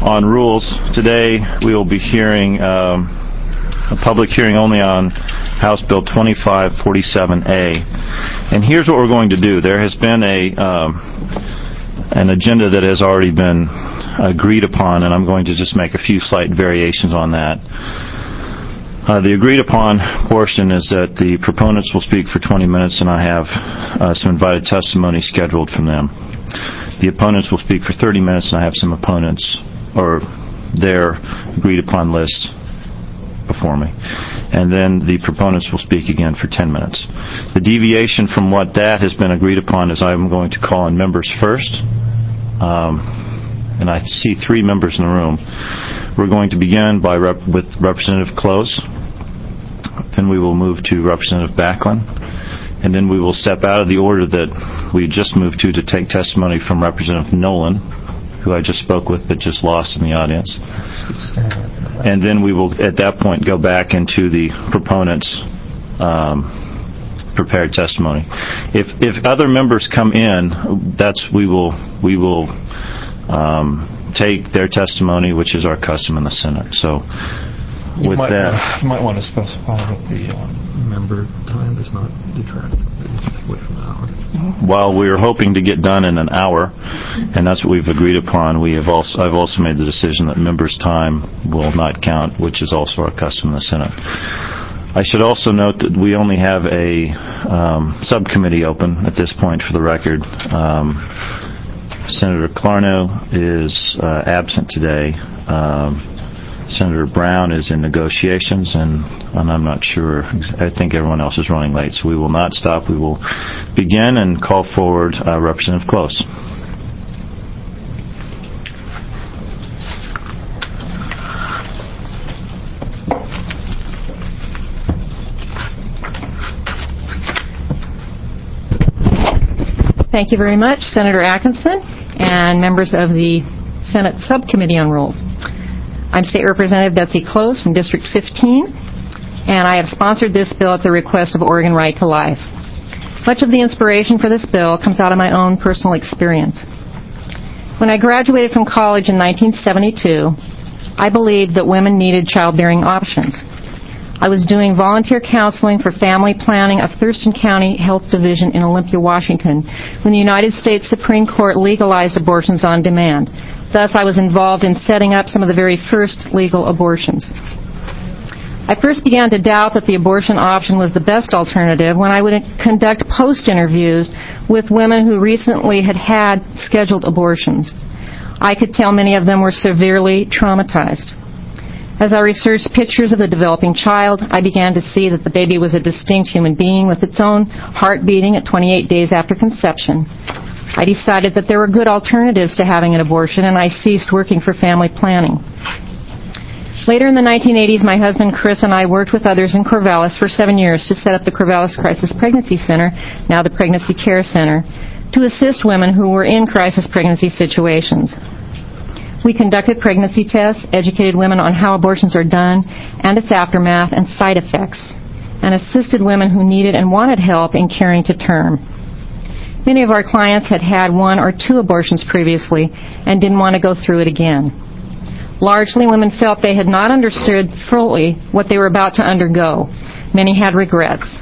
On rules, today we will be hearing a public hearing only on House Bill 2547A. And here's what we're going to do. There has been an agenda that has already been agreed upon, and I'm going to just make a few slight variations on that. The agreed upon portion is that the proponents will speak for 20 minutes, and I have some invited testimony scheduled from them. The opponents will speak for 30 minutes, and I have some opponents or their agreed upon list before me. And then the proponents will speak again for 10 minutes. The deviation from what that has been agreed upon is I'm going to call on members first. And I see 3 members in the room. We're going to begin with Representative Close. Then we will move to Representative Backlund. And then we will step out of the order that we just moved to take testimony from Representative Nolan, who I just spoke with but just lost in the audience. And then we will, at that point, go back into the proponents' prepared testimony. If other members come in, we will take their testimony, which is our custom in the Senate. So, you might want to specify that the member time does not detract away from an hour. While we're hoping to get done in an hour, and that's what we've agreed upon, I've also made the decision that members' time will not count, which is also our custom in the Senate. I should also note that we only have a subcommittee open at this point for the record. Senator Clarno is absent today. Senator Brown is in negotiations, and I'm not sure. I think everyone else is running late, so we will not stop. We will begin and call forward Representative Close. Thank you very much, Senator Atkinson and members of the Senate Subcommittee on Rules. I'm State Representative Betsy Close from District 15, and I have sponsored this bill at the request of Oregon Right to Life. Much of the inspiration for this bill comes out of my own personal experience. When I graduated from college in 1972, I believed that women needed childbearing options. I was doing volunteer counseling for family planning of Thurston County Health Division in Olympia, Washington, when the United States Supreme Court legalized abortions on demand. Thus, I was involved in setting up some of the very first legal abortions. I first began to doubt that the abortion option was the best alternative when I would conduct post-interviews with women who recently had scheduled abortions. I could tell many of them were severely traumatized. As I researched pictures of the developing child, I began to see that the baby was a distinct human being with its own heart beating at 28 days after conception. I decided that there were good alternatives to having an abortion, and I ceased working for family planning. Later in the 1980s, my husband Chris and I worked with others in Corvallis for 7 years to set up the Corvallis Crisis Pregnancy Center, now the Pregnancy Care Center, to assist women who were in crisis pregnancy situations. We conducted pregnancy tests, educated women on how abortions are done and its aftermath and side effects, and assisted women who needed and wanted help in carrying to term. Many of our clients had had 1 or 2 abortions previously and didn't want to go through it again. Largely, women felt they had not understood fully what they were about to undergo. Many had regrets.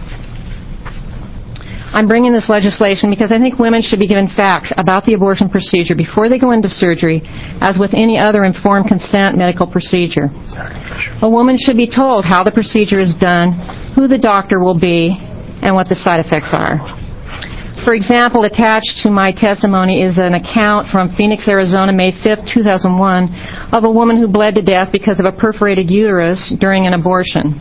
I'm bringing this legislation because I think women should be given facts about the abortion procedure before they go into surgery, as with any other informed consent medical procedure. A woman should be told how the procedure is done, who the doctor will be, and what the side effects are. For example, attached to my testimony is an account from Phoenix, Arizona, May 5, 2001, of a woman who bled to death because of a perforated uterus during an abortion.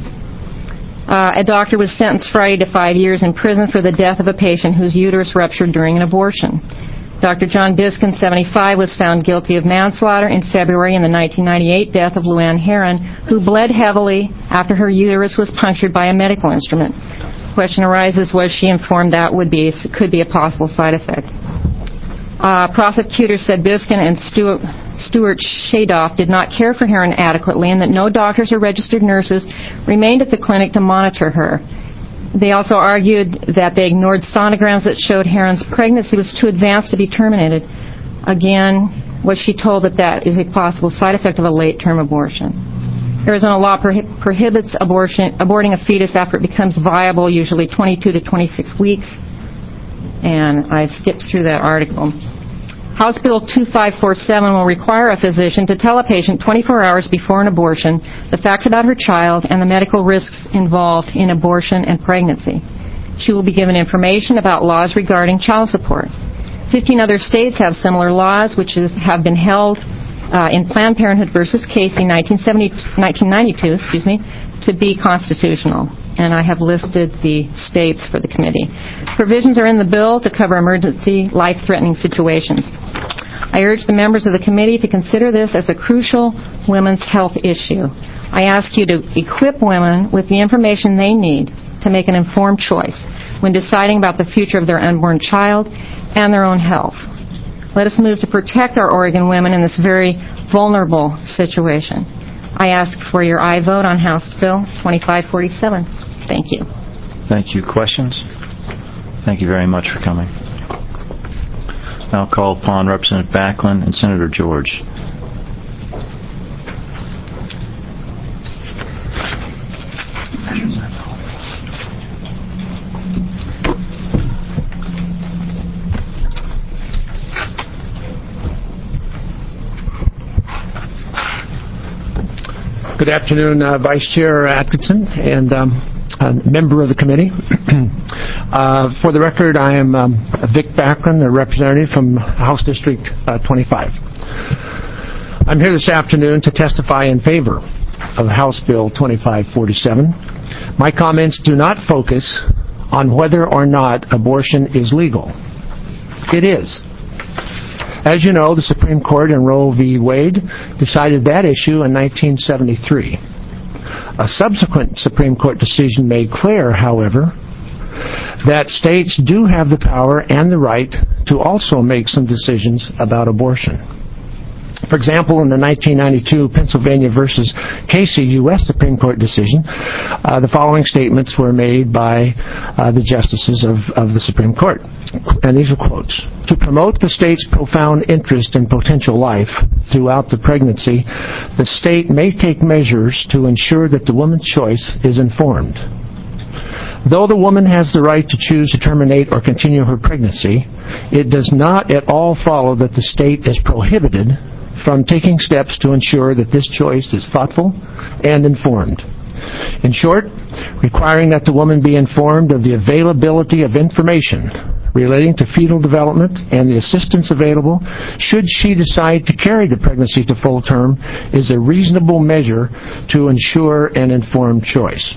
A doctor was sentenced Friday to 5 years in prison for the death of a patient whose uterus ruptured during an abortion. Dr. John Biskin, 75, was found guilty of manslaughter in February in the 1998 death of Luann Heron, who bled heavily after her uterus was punctured by a medical instrument. The question arises, was she informed that could be a possible side effect? Prosecutors said Biskin and Stuart Shadoff did not care for Heron adequately and that no doctors or registered nurses remained at the clinic to monitor her. They also argued that they ignored sonograms that showed Heron's pregnancy was too advanced to be terminated. Again, was she told that that is a possible side effect of a late-term abortion. Arizona law prohibits aborting a fetus after it becomes viable, usually 22 to 26 weeks. And I've skipped through that article. House Bill 2547 will require a physician to tell a patient 24 hours before an abortion the facts about her child and the medical risks involved in abortion and pregnancy. She will be given information about laws regarding child support. 15 other states have similar laws, which have been held in Planned Parenthood versus Casey 1992, to be constitutional. And I have listed the states for the committee. Provisions are in the bill to cover emergency, life-threatening situations. I urge the members of the committee to consider this as a crucial women's health issue. I ask you to equip women with the information they need to make an informed choice when deciding about the future of their unborn child and their own health. Let us move to protect our Oregon women in this very vulnerable situation. I ask for your aye vote on House Bill 2547. Thank you. Thank you. Questions? Thank you very much for coming. Now I'll call upon Representative Backlund and Senator George. Good afternoon, Vice Chair Atkinson and member of the committee. For the record, I am Vic Backlund, a representative from House District 25. I'm here this afternoon to testify in favor of House Bill 2547. My comments do not focus on whether or not abortion is legal. It is. As you know, the Supreme Court in Roe v. Wade decided that issue in 1973. A subsequent Supreme Court decision made clear, however, that states do have the power and the right to also make some decisions about abortion. For example, in the 1992 Pennsylvania versus Casey U.S. Supreme Court decision, the following statements were made by the justices of the Supreme Court. And these are quotes. To promote the state's profound interest in potential life throughout the pregnancy, the state may take measures to ensure that the woman's choice is informed. Though the woman has the right to choose to terminate or continue her pregnancy, it does not at all follow that the state is prohibited from taking steps to ensure that this choice is thoughtful and informed. In short, requiring that the woman be informed of the availability of information relating to fetal development and the assistance available should she decide to carry the pregnancy to full term is a reasonable measure to ensure an informed choice.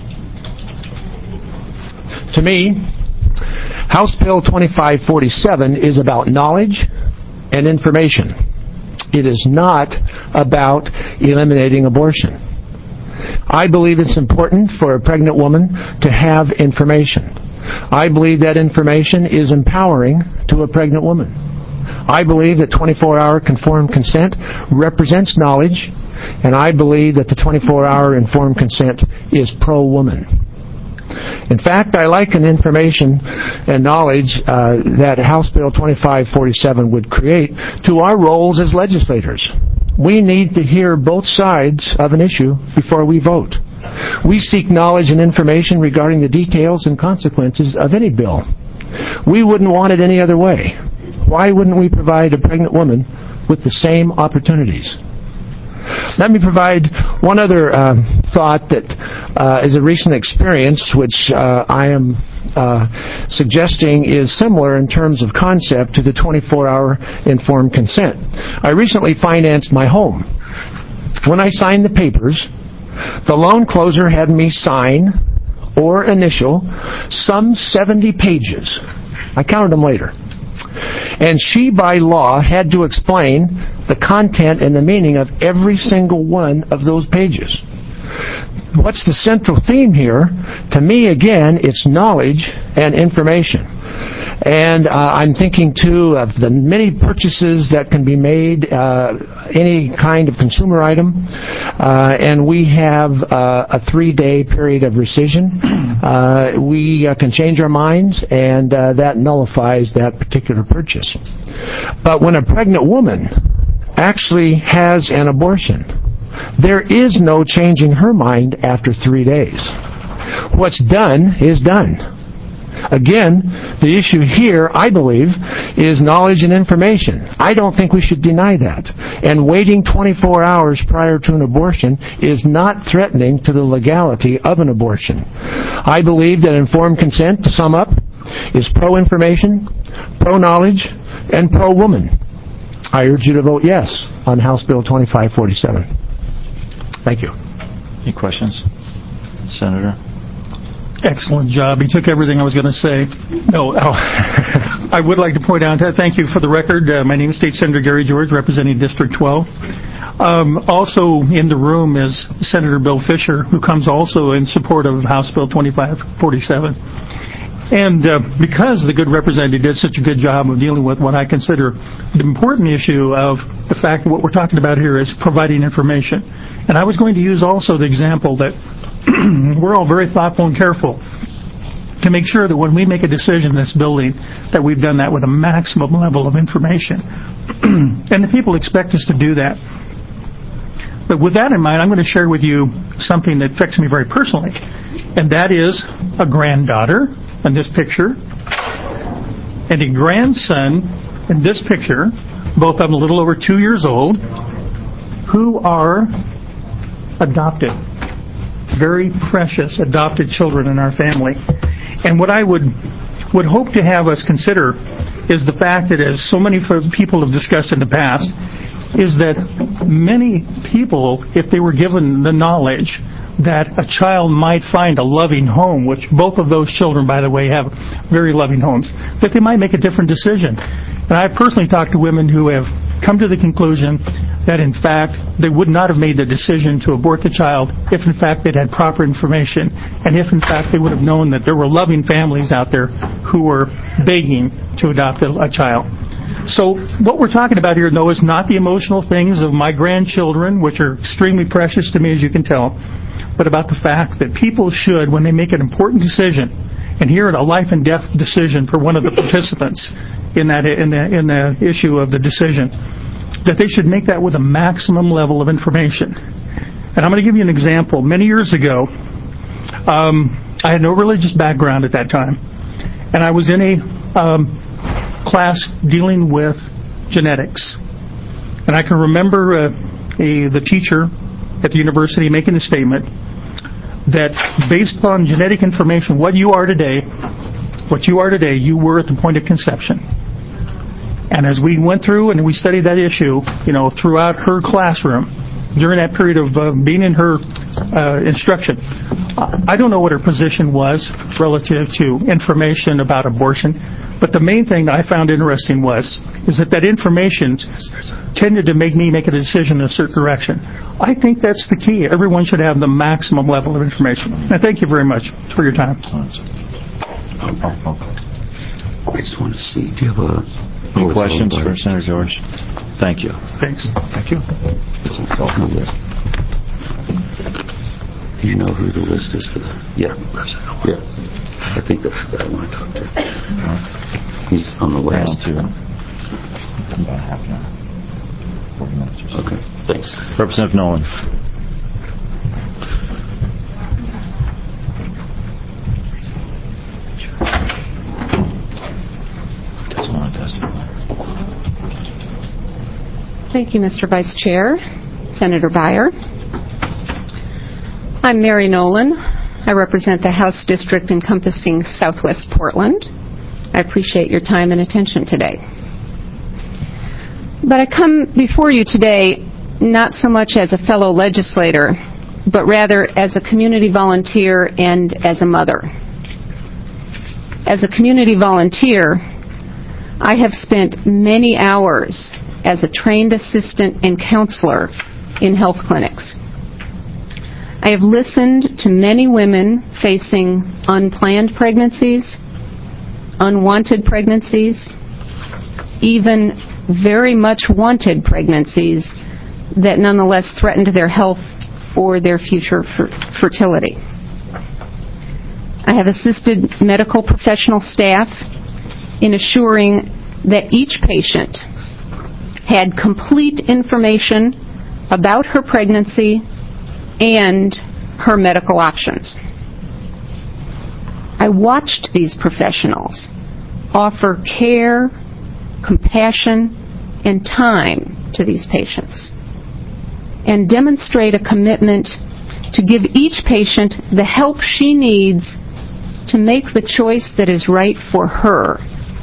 To me, House Bill 2547 is about knowledge and information. It is not about eliminating abortion. I believe it's important for a pregnant woman to have information. I believe that information is empowering to a pregnant woman. I believe that 24-hour informed consent represents knowledge, and I believe that the 24-hour informed consent is pro-woman. In fact, I liken information and knowledge that House Bill 2547 would create to our roles as legislators. We need to hear both sides of an issue before we vote. We seek knowledge and information regarding the details and consequences of any bill. We wouldn't want it any other way. Why wouldn't we provide a pregnant woman with the same opportunities? Let me provide one other thought that is a recent experience, which I am suggesting is similar in terms of concept to the 24-hour informed consent. I recently financed my home. When I signed the papers, the loan closer had me sign or initial some 70 pages. I counted them later. And she, by law, had to explain the content and the meaning of every single one of those pages. What's the central theme here? To me, again, it's knowledge and information. And I'm thinking, too, of the many purchases that can be made, any kind of consumer item, and we have a 3-day period of rescission. We can change our minds, and that nullifies that particular purchase. But when a pregnant woman actually has an abortion. There is no changing her mind after 3 days. What's done is done. Again, the issue here, I believe, is knowledge and information. I don't think we should deny that. And waiting 24 hours prior to an abortion is not threatening to the legality of an abortion. I believe that informed consent, to sum up, is pro-information, pro-knowledge, and pro-woman. I urge you to vote yes on House Bill 2547. Thank you. Any questions? Senator? Excellent job. He took everything I was going to say. No, I would like to point out, thank you for the record. My name is State Senator Gary George, representing District 12. Also in the room is Senator Bill Fisher, who comes also in support of House Bill 2547. And because the good representative did such a good job of dealing with what I consider the important issue of the fact that what we're talking about here is providing information. And I was going to use also the example that we're all very thoughtful and careful to make sure that when we make a decision in this building, that we've done that with a maximum level of information. And the people expect us to do that. But with that in mind, I'm going to share with you something that affects me very personally. And that is a granddaughter in this picture and a grandson in this picture, both of them a little over 2 years old, who are adopted. Very precious adopted children in our family. And what I would hope to have us consider is the fact that, as so many people have discussed in the past, is that many people, if they were given the knowledge that a child might find a loving home, which both of those children, by the way, have very loving homes, that they might make a different decision. And I've personally talked to women who have come to the conclusion that, in fact, they would not have made the decision to abort the child if, in fact, they'd had proper information, and if, in fact, they would have known that there were loving families out there who were begging to adopt a child. So what we're talking about here, though, is not the emotional things of my grandchildren, which are extremely precious to me, as you can tell, but about the fact that people should, when they make an important decision, and here a life and death decision for one of the participants in the issue of the decision, that they should make that with a maximum level of information. And I'm going to give you an example. Many years ago, I had no religious background at that time, and I was in a class dealing with genetics. And I can remember the teacher at the university making a statement that based upon genetic information, what you are today, you were at the point of conception. And as we went through and we studied that issue, throughout her classroom, during that period of being in her instruction, I don't know what her position was relative to information about abortion, but the main thing that I found interesting is that information tended to make me make a decision in a certain direction. I think that's the key. Everyone should have the maximum level of information. And thank you very much for your time. I just want to see, do you have any questions for Senator George? Thank you. Thanks. Thank you. Do you know who the list is for that? Yeah. Yeah. I think that's the guy I want to talk to. He's on the list. About half an hour. 40 minutes or so. Okay. Thanks. Representative Nolan. Doesn't want to testify. Thank you, Mr. Vice Chair, Senator Beyer. I'm Mary Nolan. I represent the House District encompassing Southwest Portland. I appreciate your time and attention today. But I come before you today not so much as a fellow legislator, but rather as a community volunteer and as a mother. As a community volunteer, I have spent many hours as a trained assistant and counselor in health clinics. I have listened to many women facing unplanned pregnancies, unwanted pregnancies, even very much wanted pregnancies that nonetheless threatened their health or their future fertility. I have assisted medical professional staff in assuring that each patient had complete information about her pregnancy and her medical options. I watched these professionals offer care, compassion, and time to these patients, and demonstrate a commitment to give each patient the help she needs to make the choice that is right for her.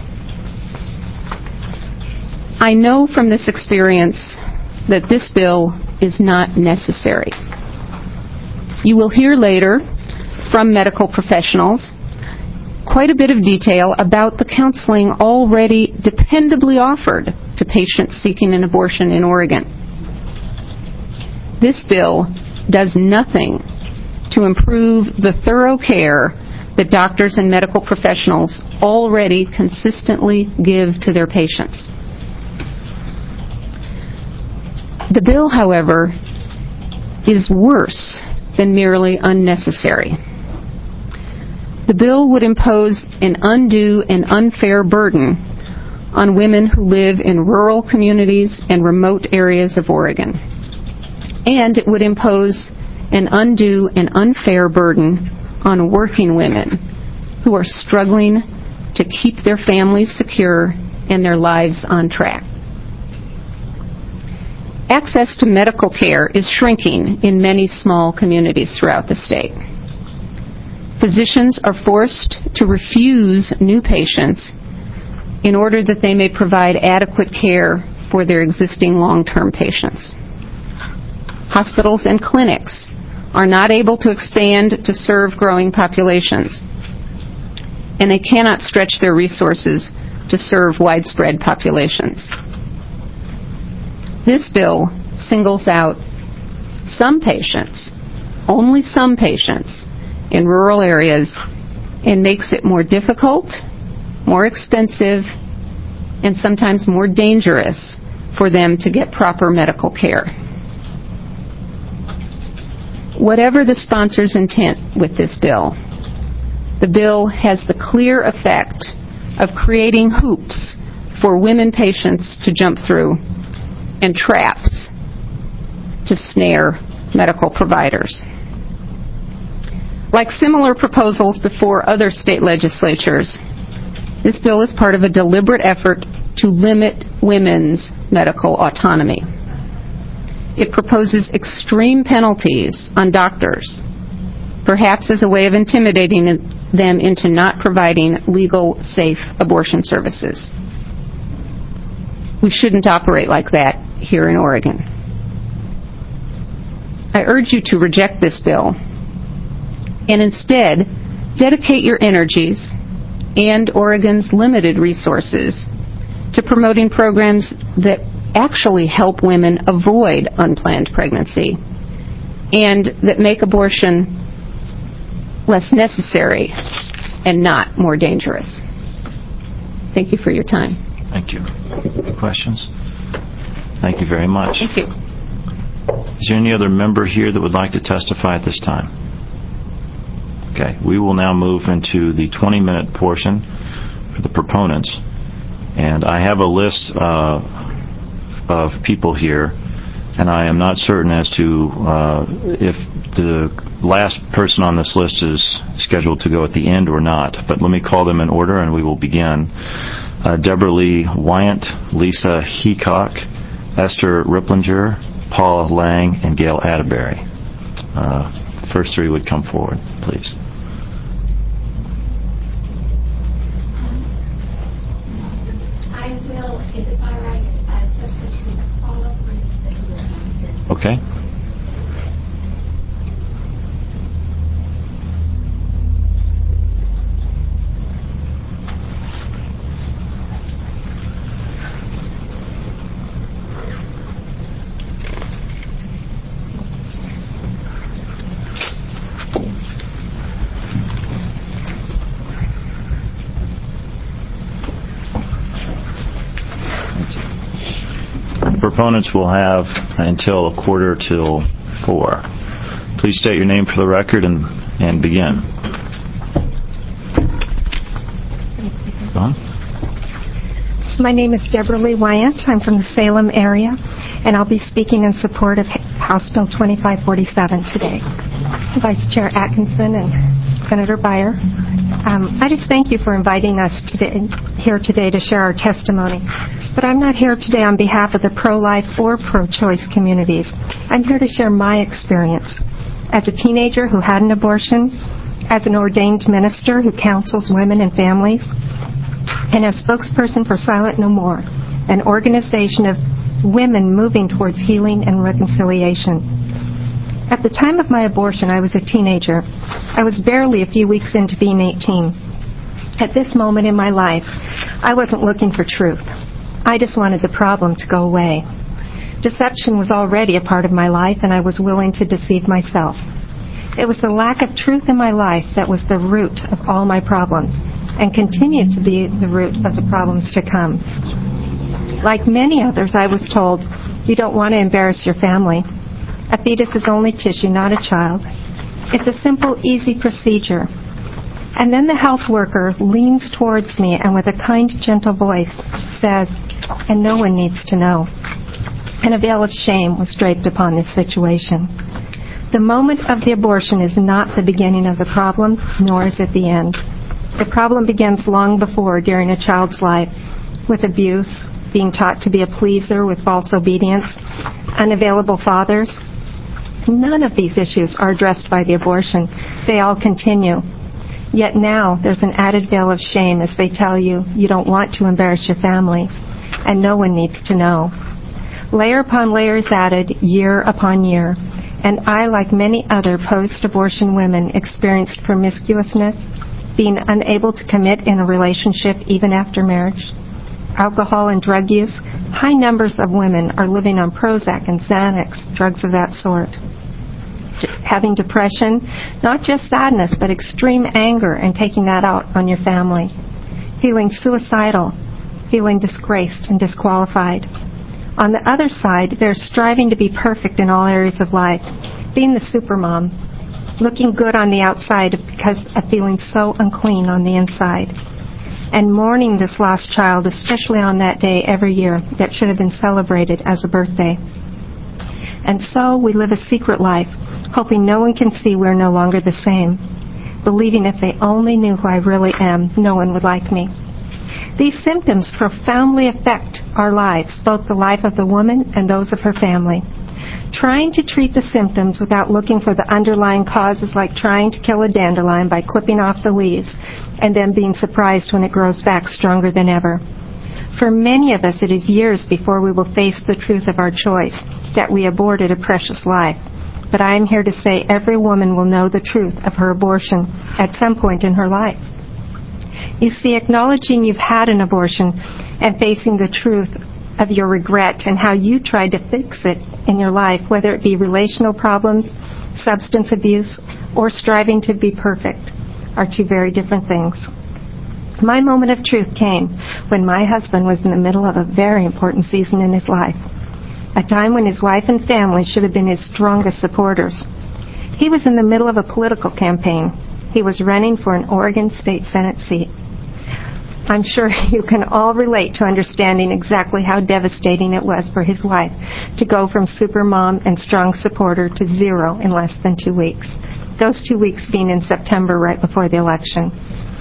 I know from this experience that this bill is not necessary. You will hear later from medical professionals quite a bit of detail about the counseling already dependably offered to patients seeking an abortion in Oregon. This bill does nothing to improve the thorough care that doctors and medical professionals already consistently give to their patients. The bill, however, is worse than merely unnecessary. The bill would impose an undue and unfair burden on women who live in rural communities and remote areas of Oregon. And it would impose an undue and unfair burden on working women who are struggling to keep their families secure and their lives on track. Access to medical care is shrinking in many small communities throughout the state. Physicians are forced to refuse new patients in order that they may provide adequate care for their existing long-term patients. Hospitals and clinics are not able to expand to serve growing populations, and they cannot stretch their resources to serve widespread populations. This bill singles out some patients, only some patients, in rural areas and makes it more difficult, more expensive, and sometimes more dangerous for them to get proper medical care. Whatever the sponsor's intent with this bill, the bill has the clear effect of creating hoops for women patients to jump through and traps to snare medical providers. Like similar proposals before other state legislatures, this bill is part of a deliberate effort to limit women's medical autonomy. It proposes extreme penalties on doctors, perhaps as a way of intimidating them into not providing legal, safe abortion services. We shouldn't operate like that here in Oregon. I urge you to reject this bill and instead dedicate your energies and Oregon's limited resources to promoting programs that actually help women avoid unplanned pregnancy and that make abortion less necessary and not more dangerous. Thank you for your time. Thank you. Questions? Thank you very much. Thank you. Is there any other member here that would like to testify at this time? Okay, we will now move into the 20-minute portion for the proponents. And I have a list of people here, and I am not certain as to if the last person on this list is scheduled to go at the end or not. But let me call them in order, and we will begin. Deborah Lee Wyant, Lisa Heacock, Esther Ripplinger, Paula Lang, and Gail Atterbury. The first three would come forward, please. I will, if it's all right, substitute Paula for the Okay. Proponents will have until 3:45. Please state your name for the record and begin. My name is Deborah Lee Wyant. I'm from the Salem area, and I'll be speaking in support of House Bill 2547 today. Vice Chair Atkinson and Senator Beyer, I just thank you for inviting us here today to share our testimony. But I'm not here today on behalf of the pro-life or pro-choice communities. I'm here to share my experience as a teenager who had an abortion, as an ordained minister who counsels women and families, and as spokesperson for Silent No More, an organization of women moving towards healing and reconciliation. At the time of my abortion, I was a teenager. I was barely a few weeks into being 18. At this moment in my life, I wasn't looking for truth. I just wanted the problem to go away. Deception was already a part of my life, and I was willing to deceive myself. It was the lack of truth in my life that was the root of all my problems, and continued to be the root of the problems to come. Like many others, I was told, you don't want to embarrass your family. A fetus is only tissue, not a child. It's a simple, easy procedure. And then the health worker leans towards me and with a kind, gentle voice says, and no one needs to know. And a veil of shame was draped upon this situation. The moment of the abortion is not the beginning of the problem, nor is it the end. The problem begins long before, during a child's life, with abuse, being taught to be a pleaser with false obedience, unavailable fathers. None of these issues are addressed by the abortion. They all continue. Yet now there's an added veil of shame as they tell you you don't want to embarrass your family, and no one needs to know. Layer upon layer is added, year upon year, and I, like many other post-abortion women, experienced promiscuousness, being unable to commit in a relationship even after marriage, alcohol and drug use. High numbers of women are living on Prozac and Xanax, drugs of that sort. Having depression, not just sadness, but extreme anger and taking that out on your family. Feeling suicidal, feeling disgraced and disqualified. On the other side, they're striving to be perfect in all areas of life, being the supermom, looking good on the outside because of feeling so unclean on the inside, and mourning this lost child, especially on that day every year that should have been celebrated as a birthday. And so we live a secret life, hoping no one can see we're no longer the same, believing if they only knew who I really am, no one would like me. These symptoms profoundly affect our lives, both the life of the woman and those of her family. Trying to treat the symptoms without looking for the underlying cause is like trying to kill a dandelion by clipping off the leaves and then being surprised when it grows back stronger than ever. For many of us, it is years before we will face the truth of our choice, that we aborted a precious life. But I am here to say every woman will know the truth of her abortion at some point in her life. You see, acknowledging you've had an abortion and facing the truth of your regret and how you tried to fix it in your life, whether it be relational problems, substance abuse, or striving to be perfect, are two very different things. My moment of truth came when my husband was in the middle of a very important season in his life, a time when his wife and family should have been his strongest supporters. He was in the middle of a political campaign. He was running for an Oregon State Senate seat. I'm sure you can all relate to understanding exactly how devastating it was for his wife to go from supermom and strong supporter to zero in less than 2 weeks. Those 2 weeks being in September, right before the election.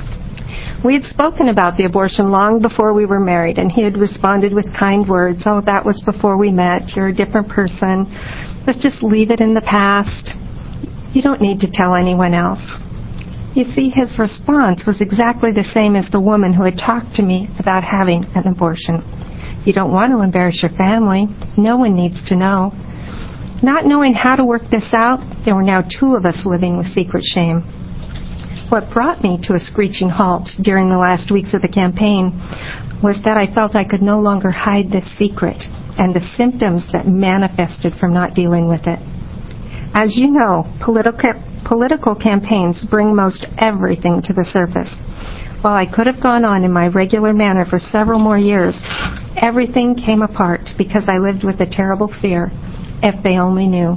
We had spoken about the abortion long before we were married, and he had responded with kind words. Oh, that was before we met. You're a different person. Let's just leave it in the past. You don't need to tell anyone else. You see, his response was exactly the same as the woman who had talked to me about having an abortion. You don't want to embarrass your family. No one needs to know. Not knowing how to work this out, there were now 2 of us living with secret shame. What brought me to a screeching halt during the last weeks of the campaign was that I felt I could no longer hide this secret and the symptoms that manifested from not dealing with it. As you know, political campaigns bring most everything to the surface. While I could have gone on in my regular manner for several more years, everything came apart because I lived with a terrible fear, if they only knew.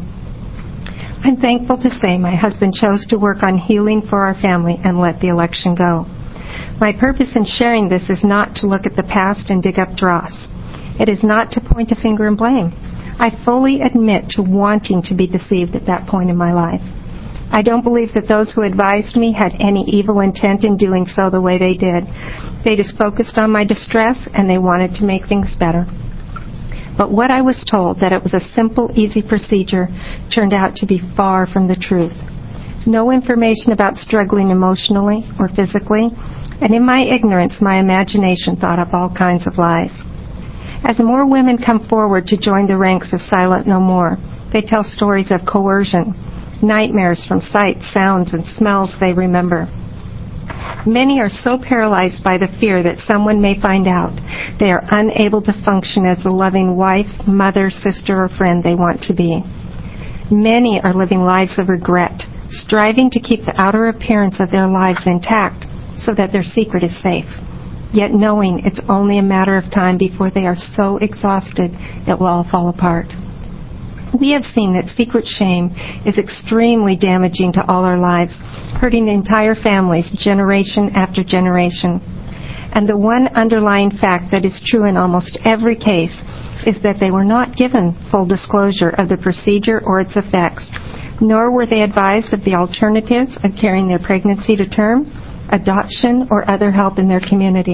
I'm thankful to say my husband chose to work on healing for our family and let the election go. My purpose in sharing this is not to look at the past and dig up dross. It is not to point a finger and blame. I fully admit to wanting to be deceived at that point in my life. I don't believe that those who advised me had any evil intent in doing so the way they did. They just focused on my distress and they wanted to make things better. But what I was told, that it was a simple, easy procedure, turned out to be far from the truth. No information about struggling emotionally or physically, and in my ignorance, my imagination thought up all kinds of lies. As more women come forward to join the ranks of Silent No More, they tell stories of coercion, nightmares from sights, sounds, and smells they remember. Many are so paralyzed by the fear that someone may find out they are unable to function as the loving wife, mother, sister, or friend they want to be. Many are living lives of regret, striving to keep the outer appearance of their lives intact so that their secret is safe, yet knowing it's only a matter of time before they are so exhausted it will all fall apart. We have seen that secret shame is extremely damaging to all our lives, hurting entire families generation after generation. And the one underlying fact that is true in almost every case is that they were not given full disclosure of the procedure or its effects, nor were they advised of the alternatives of carrying their pregnancy to term, adoption, or other help in their community.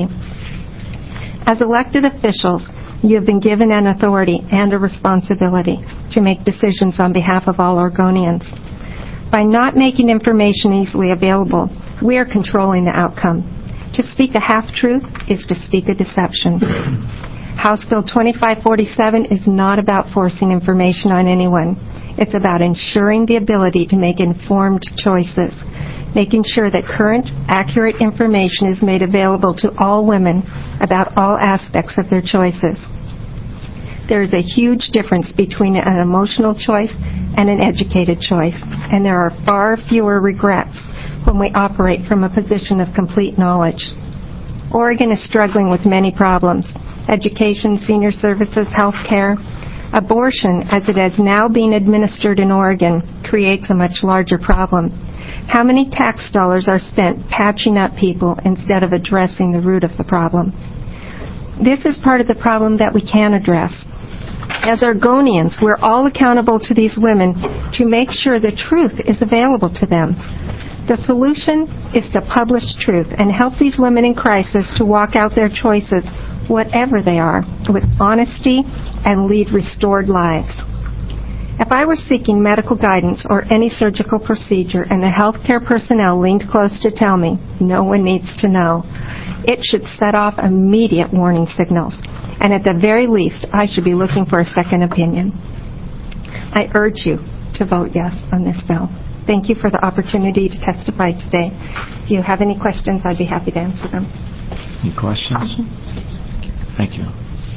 As elected officials, you have been given an authority and a responsibility to make decisions on behalf of all Oregonians. By not making information easily available, we are controlling the outcome. To speak a half-truth is to speak a deception. House Bill 2547 is not about forcing information on anyone. It's about ensuring the ability to make informed choices, making sure that current, accurate information is made available to all women about all aspects of their choices. There is a huge difference between an emotional choice and an educated choice, and there are far fewer regrets when we operate from a position of complete knowledge. Oregon is struggling with many problems: education, senior services, health care. Abortion, as it is now being administered in Oregon, creates a much larger problem. How many tax dollars are spent patching up people instead of addressing the root of the problem? This is part of the problem that we can address. As Oregonians, we're all accountable to these women to make sure the truth is available to them. The solution is to publish truth and help these women in crisis to walk out their choices, whatever they are, with honesty and lead restored lives. If I were seeking medical guidance or any surgical procedure and the healthcare personnel leaned close to tell me, no one needs to know, it should set off immediate warning signals. And at the very least, I should be looking for a second opinion. I urge you to vote yes on this bill. Thank you for the opportunity to testify today. If you have any questions, I'd be happy to answer them. Any questions? Thank you.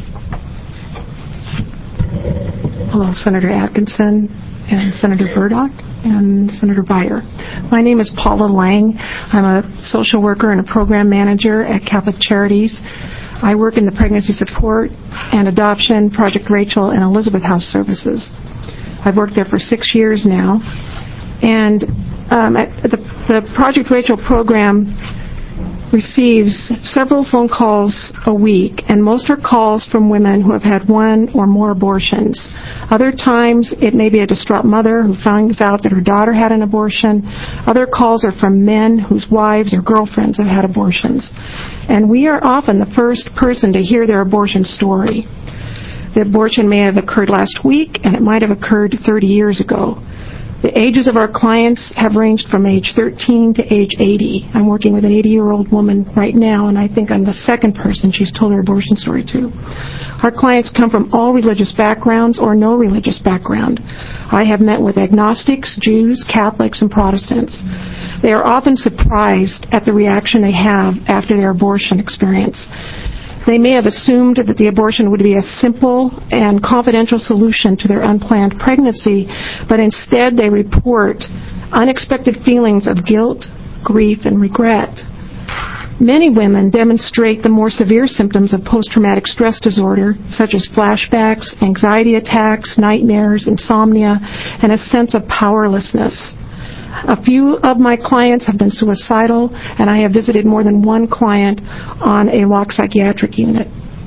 Hello, Senator Atkinson and Senator Burdock and Senator Beyer. My name is Paula Lang. I'm a social worker and a program manager at Catholic Charities. I work in the Pregnancy Support and Adoption, Project Rachel, and Elizabeth House Services. I've worked there for 6 years now. And the Project Rachel program receives several phone calls a week, and most are calls from women who have had one or more abortions. Other times, it may be a distraught mother who finds out that her daughter had an abortion. Other calls are from men whose wives or girlfriends have had abortions. And we are often the first person to hear their abortion story. The abortion may have occurred last week, and it might have occurred 30 years ago. The ages of our clients have ranged from age 13 to age 80. I'm working with an 80-year-old woman right now, and I think I'm the second person she's told her abortion story to. Our clients come from all religious backgrounds or no religious background. I have met with agnostics, Jews, Catholics, and Protestants. They are often surprised at the reaction they have after their abortion experience. They may have assumed that the abortion would be a simple and confidential solution to their unplanned pregnancy, but instead they report unexpected feelings of guilt, grief, and regret. Many women demonstrate the more severe symptoms of post-traumatic stress disorder, such as flashbacks, anxiety attacks, nightmares, insomnia, and a sense of powerlessness. A few of my clients have been suicidal, and I have visited more than one client on a locked psychiatric unit.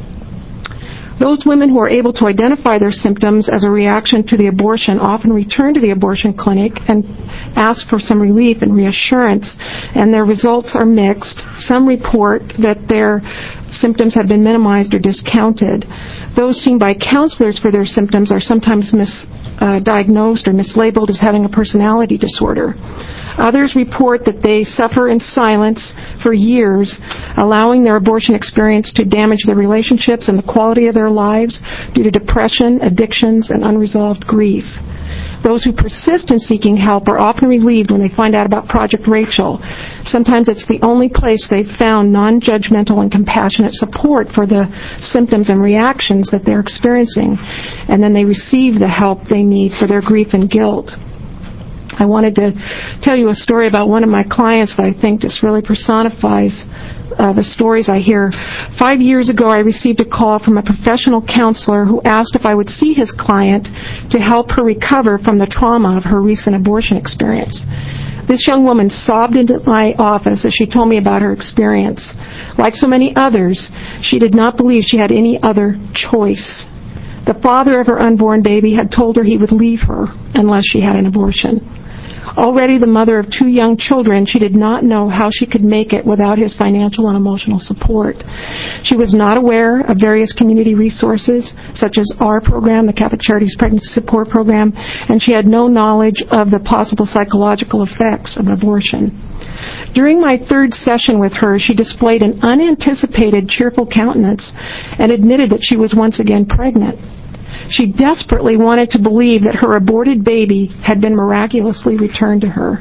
Those women who are able to identify their symptoms as a reaction to the abortion often return to the abortion clinic and ask for some relief and reassurance, and their results are mixed. Some report that their symptoms have been minimized or discounted. Those seen by counselors for their symptoms are sometimes misdiagnosed or mislabeled as having a personality disorder. Others report that they suffer in silence for years, allowing their abortion experience to damage their relationships and the quality of their lives due to depression, addictions, and unresolved grief. Those who persist in seeking help are often relieved when they find out about Project Rachel. Sometimes it's the only place they've found non-judgmental and compassionate support for the symptoms and reactions that they're experiencing, and then they receive the help they need for their grief and guilt. I wanted to tell you a story about one of my clients that I think just really personifies the stories I hear. 5 years ago, I received a call from a professional counselor who asked if I would see his client to help her recover from the trauma of her recent abortion experience. This young woman sobbed into my office as she told me about her experience. Like so many others, she did not believe she had any other choice. The father of her unborn baby had told her he would leave her unless she had an abortion. Already the mother of 2 young children, she did not know how she could make it without his financial and emotional support. She was not aware of various community resources, such as our program, the Catholic Charities Pregnancy Support Program, and she had no knowledge of the possible psychological effects of abortion. During my 3rd session with her, she displayed an unanticipated cheerful countenance and admitted that she was once again pregnant. She desperately wanted to believe that her aborted baby had been miraculously returned to her.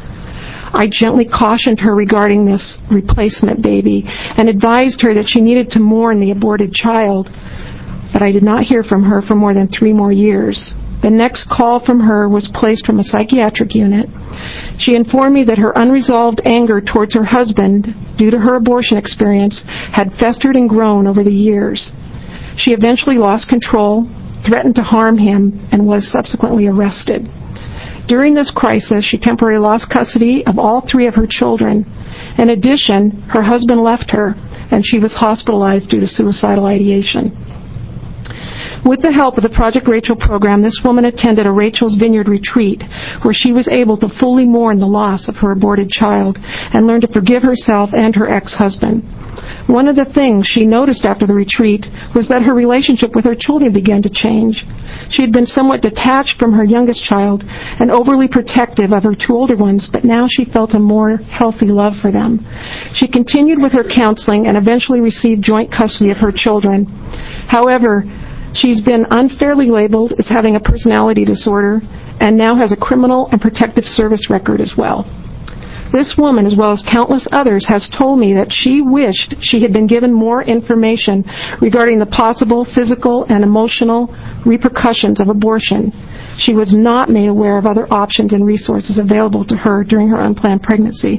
I gently cautioned her regarding this replacement baby and advised her that she needed to mourn the aborted child, but I did not hear from her for more than 3 more years. The next call from her was placed from a psychiatric unit. She informed me that her unresolved anger towards her husband, due to her abortion experience, had festered and grown over the years. She eventually lost control, threatened to harm him, and was subsequently arrested. During this crisis, she temporarily lost custody of all 3 of her children. In addition, her husband left her, and she was hospitalized due to suicidal ideation. With the help of the Project Rachel program, this woman attended a Rachel's Vineyard retreat where she was able to fully mourn the loss of her aborted child and learn to forgive herself and her ex-husband. One of the things she noticed after the retreat was that her relationship with her children began to change. She had been somewhat detached from her youngest child and overly protective of her 2 older ones, but now she felt a more healthy love for them. She continued with her counseling and eventually received joint custody of her children. However, she's been unfairly labeled as having a personality disorder and now has a criminal and protective service record as well. This woman, as well as countless others, has told me that she wished she had been given more information regarding the possible physical and emotional repercussions of abortion. She was not made aware of other options and resources available to her during her unplanned pregnancy.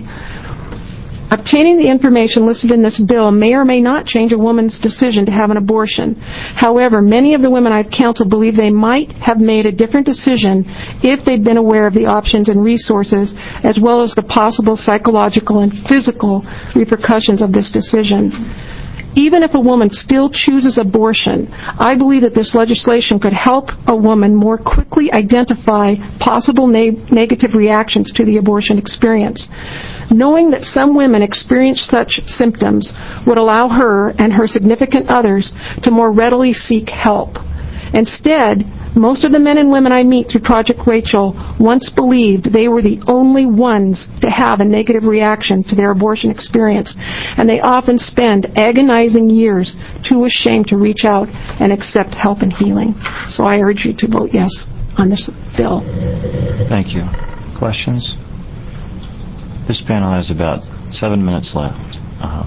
Obtaining the information listed in this bill may or may not change a woman's decision to have an abortion. However, many of the women I've counseled believe they might have made a different decision if they'd been aware of the options and resources, as well as the possible psychological and physical repercussions of this decision. Even if a woman still chooses abortion, I believe that this legislation could help a woman more quickly identify possible negative reactions to the abortion experience. Knowing that some women experience such symptoms would allow her and her significant others to more readily seek help. Instead, most of the men and women I meet through Project Rachel once believed they were the only ones to have a negative reaction to their abortion experience, and they often spend agonizing years too ashamed to reach out and accept help and healing. So I urge you to vote yes on this bill. Thank you. Questions? This panel has about 7 minutes left.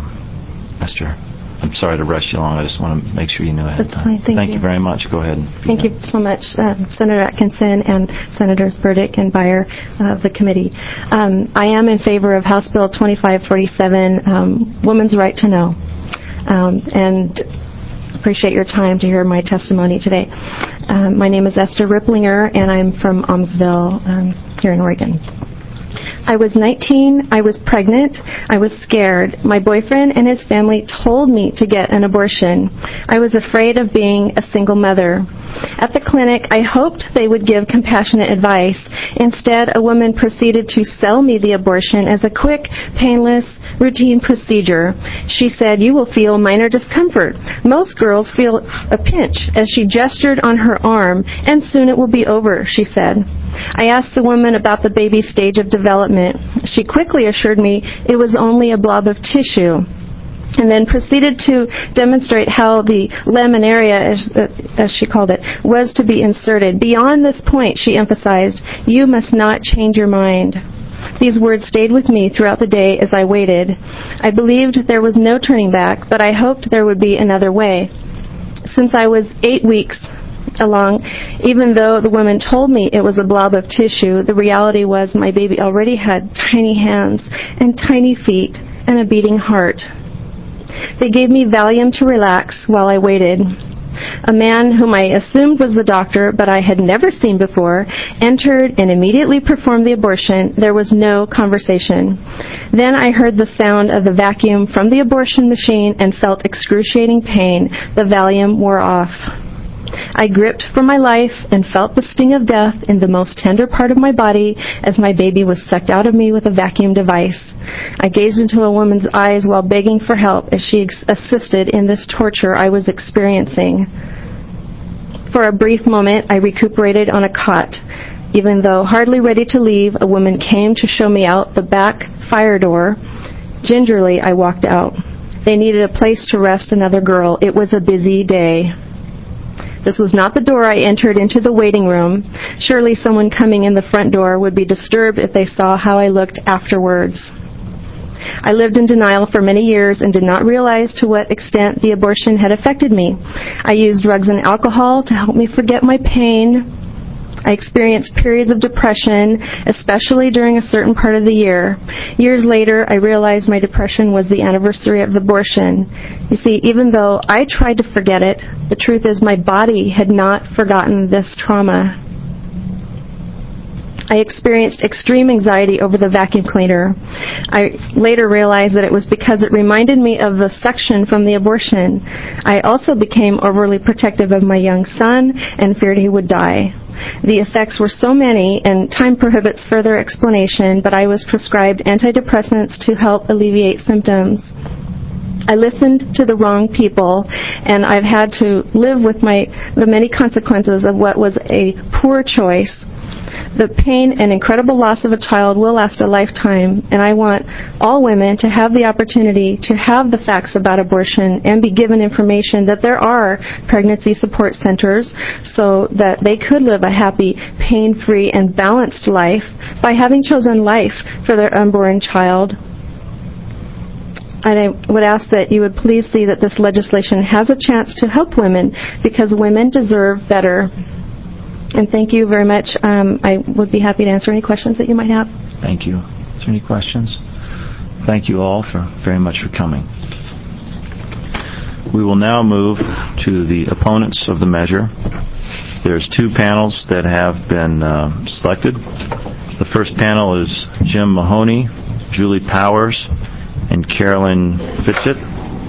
Esther, I'm sorry to rush you along. I just want to make sure you know ahead of time. That's fine. Thank you very much. Go ahead. Thank you so much, Senator Atkinson and Senators Burdick and Beyer of the committee. I am in favor of House Bill 2547, Women's Right to Know, and appreciate your time to hear my testimony today. My name is Esther Ripplinger, and I'm from Almsville here in Oregon. I was 19, I was pregnant, I was scared. My boyfriend and his family told me to get an abortion. I was afraid of being a single mother. At the clinic, I hoped they would give compassionate advice. Instead, a woman proceeded to sell me the abortion as a quick, painless, routine procedure. She said, "You will feel minor discomfort. Most girls feel a pinch," as she gestured on her arm, "and soon it will be over," she said. I asked the woman about the baby's stage of development. She quickly assured me it was only a blob of tissue, and then proceeded to demonstrate how the laminaria, as she called it, was to be inserted. Beyond this point, she emphasized, "You must not change your mind." These words stayed with me throughout the day as I waited. I believed there was no turning back, but I hoped there would be another way. Since I was 8 weeks along, even though the woman told me it was a blob of tissue, the reality was my baby already had tiny hands and tiny feet and a beating heart. They gave me Valium to relax while I waited. A man whom I assumed was the doctor, but I had never seen before, entered and immediately performed the abortion. There was no conversation. Then I heard the sound of the vacuum from the abortion machine and felt excruciating pain. The Valium wore off. I gripped for my life and felt the sting of death in the most tender part of my body as my baby was sucked out of me with a vacuum device. I gazed into a woman's eyes while begging for help as she assisted in this torture I was experiencing. For a brief moment, I recuperated on a cot. Even though hardly ready to leave, a woman came to show me out the back fire door. Gingerly, I walked out. They needed a place to rest another girl. It was a busy day. This was not the door I entered into the waiting room. Surely someone coming in the front door would be disturbed if they saw how I looked afterwards. I lived in denial for many years and did not realize to what extent the abortion had affected me. I used drugs and alcohol to help me forget my pain. I experienced periods of depression, especially during a certain part of the year. Years later, I realized my depression was the anniversary of the abortion. You see, even though I tried to forget it, the truth is my body had not forgotten this trauma. I experienced extreme anxiety over the vacuum cleaner. I later realized that it was because it reminded me of the suction from the abortion. I also became overly protective of my young son and feared he would die. The effects were so many, and time prohibits further explanation, but I was prescribed antidepressants to help alleviate symptoms. I listened to the wrong people, and I've had to live with the many consequences of what was a poor choice. The pain and incredible loss of a child will last a lifetime, and I want all women to have the opportunity to have the facts about abortion and be given information that there are pregnancy support centers so that they could live a happy, pain-free, and balanced life by having chosen life for their unborn child. And I would ask that you would please see that this legislation has a chance to help women because women deserve better. And thank you very much. I would be happy to answer any questions that you might have. Thank you. Is there any questions? Thank you all very much for coming. We will now move to the opponents of the measure. There's 2 panels that have been selected. The first panel is Jim Mahoney, Julie Powers, and Carolyn Fitchett.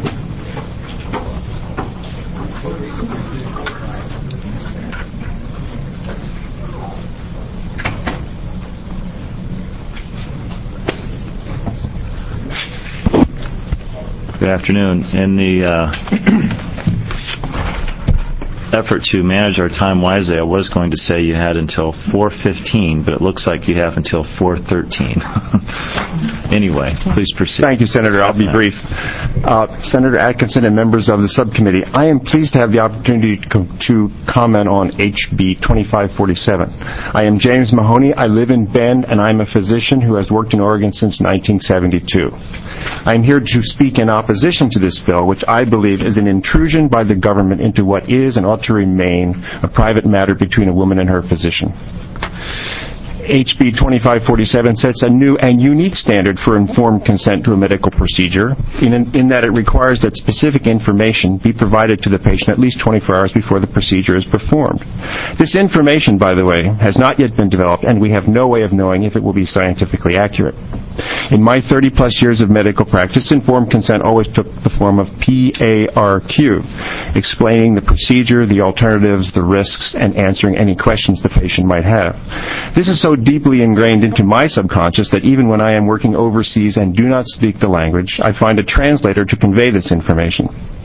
Good afternoon. In the effort to manage our time wisely, I was going to say you had until 4:15, but it looks like you have until 4:13. Anyway, please proceed. Thank you, Senator. I'll be brief. Senator Atkinson and members of the subcommittee, I am pleased to have the opportunity to comment on HB 2547. I am James Mahoney. I live in Bend, and I'm a physician who has worked in Oregon since 1972. I am here to speak in opposition to this bill, which I believe is an intrusion by the government into what is and ought to remain a private matter between a woman and her physician. HB 2547 sets a new and unique standard for informed consent to a medical procedure in that it requires that specific information be provided to the patient at least 24 hours before the procedure is performed. This information, by the way, has not yet been developed, and we have no way of knowing if it will be scientifically accurate. In my 30-plus years of medical practice, informed consent always took the form of PARQ, explaining the procedure, the alternatives, the risks, and answering any questions the patient might have. This is so deeply ingrained into my subconscious that even when I am working overseas and do not speak the language, I find a translator to convey this information.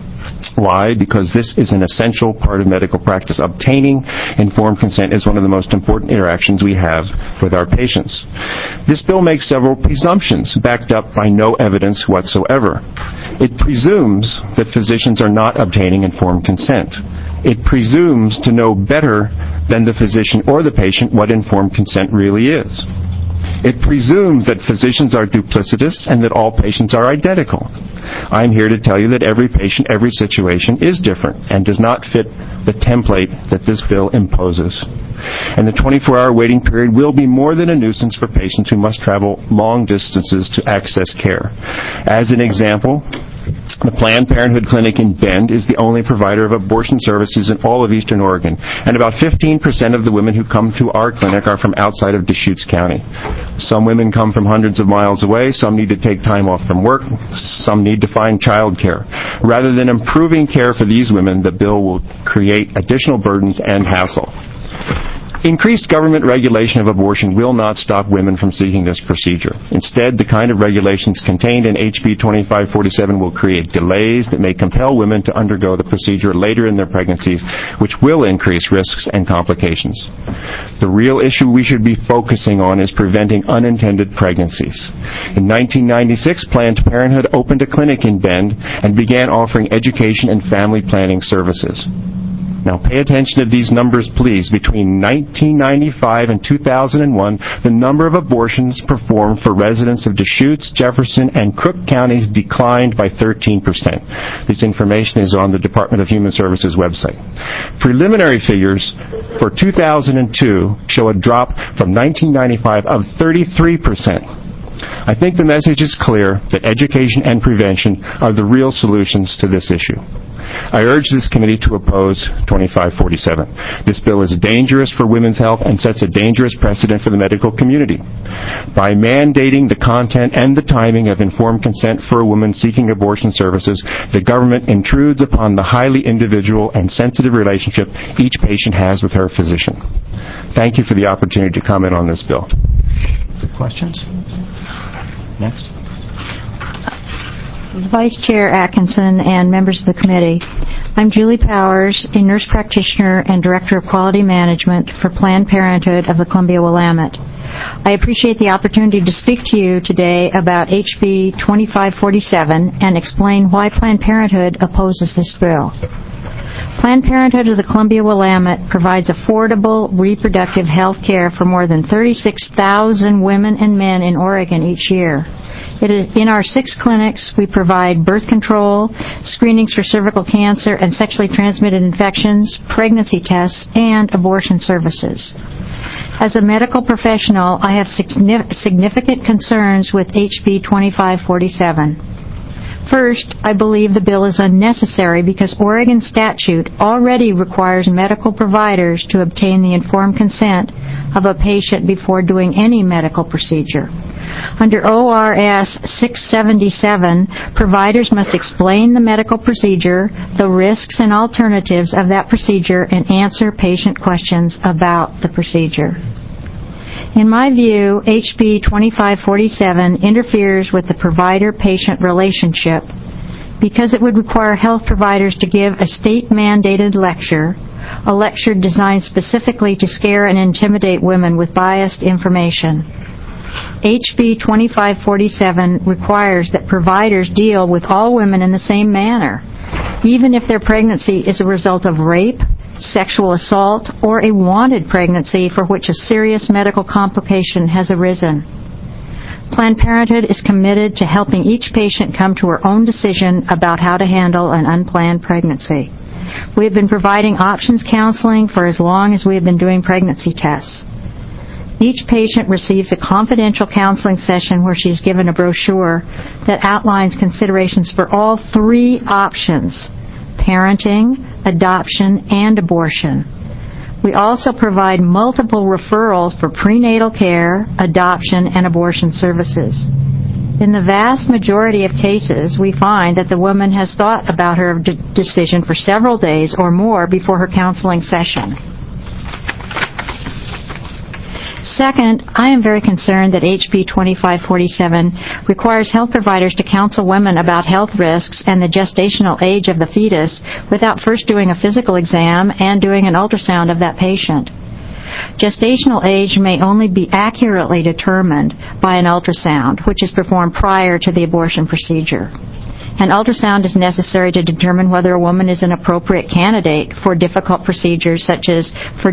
Why? Because this is an essential part of medical practice. Obtaining informed consent is one of the most important interactions we have with our patients. This bill makes several presumptions backed up by no evidence whatsoever. It presumes that physicians are not obtaining informed consent. It presumes to know better than the physician or the patient what informed consent really is. It presumes that physicians are duplicitous and that all patients are identical. I'm here to tell you that every patient, every situation is different and does not fit the template that this bill imposes. And the 24-hour waiting period will be more than a nuisance for patients who must travel long distances to access care. As an example, the Planned Parenthood Clinic in Bend is the only provider of abortion services in all of Eastern Oregon, and about 15% of the women who come to our clinic are from outside of Deschutes County. Some women come from hundreds of miles away, some need to take time off from work, some need to find child care. Rather than improving care for these women, the bill will create additional burdens and hassle. Increased government regulation of abortion will not stop women from seeking this procedure. Instead, the kind of regulations contained in HB 2547 will create delays that may compel women to undergo the procedure later in their pregnancies, which will increase risks and complications. The real issue we should be focusing on is preventing unintended pregnancies. In 1996, Planned Parenthood opened a clinic in Bend and began offering education and family planning services. Now pay attention to these numbers, please. Between 1995 and 2001, the number of abortions performed for residents of Deschutes, Jefferson, and Crook counties declined by 13%. This information is on the Department of Human Services website. Preliminary figures for 2002 show a drop from 1995 of 33%. I think the message is clear that education and prevention are the real solutions to this issue. I urge this committee to oppose 2547. This bill is dangerous for women's health and sets a dangerous precedent for the medical community. By mandating the content and the timing of informed consent for a woman seeking abortion services, the government intrudes upon the highly individual and sensitive relationship each patient has with her physician. Thank you for the opportunity to comment on this bill. Questions? Next. Vice Chair Atkinson and members of the committee, I'm Julie Powers, a nurse practitioner and Director of Quality Management for Planned Parenthood of the Columbia-Willamette. I appreciate the opportunity to speak to you today about HB 2547 and explain why Planned Parenthood opposes this bill. Planned Parenthood of the Columbia-Willamette provides affordable reproductive health care for more than 36,000 women and men in Oregon each year. It is in our 6 clinics, we provide birth control, screenings for cervical cancer and sexually transmitted infections, pregnancy tests, and abortion services. As a medical professional, I have significant concerns with HB 2547. First, I believe the bill is unnecessary because Oregon statute already requires medical providers to obtain the informed consent of a patient before doing any medical procedure. Under ORS 677, providers must explain the medical procedure, the risks and alternatives of that procedure, and answer patient questions about the procedure. In my view, HB 2547 interferes with the provider-patient relationship because it would require health providers to give a state-mandated lecture, a lecture designed specifically to scare and intimidate women with biased information. HB 2547 requires that providers deal with all women in the same manner, even if their pregnancy is a result of rape, sexual assault, or a wanted pregnancy for which a serious medical complication has arisen. Planned Parenthood is committed to helping each patient come to her own decision about how to handle an unplanned pregnancy. We have been providing options counseling for as long as we have been doing pregnancy tests. Each patient receives a confidential counseling session where she is given a brochure that outlines considerations for all three options: parenting, adoption, and abortion. We also provide multiple referrals for prenatal care, adoption, and abortion services. In the vast majority of cases, we find that the woman has thought about her decision for several days or more before her counseling session. Second, I am very concerned that HB 2547 requires health providers to counsel women about health risks and the gestational age of the fetus without first doing a physical exam and doing an ultrasound of that patient. Gestational age may only be accurately determined by an ultrasound, which is performed prior to the abortion procedure. An ultrasound is necessary to determine whether a woman is an appropriate candidate for difficult procedures such as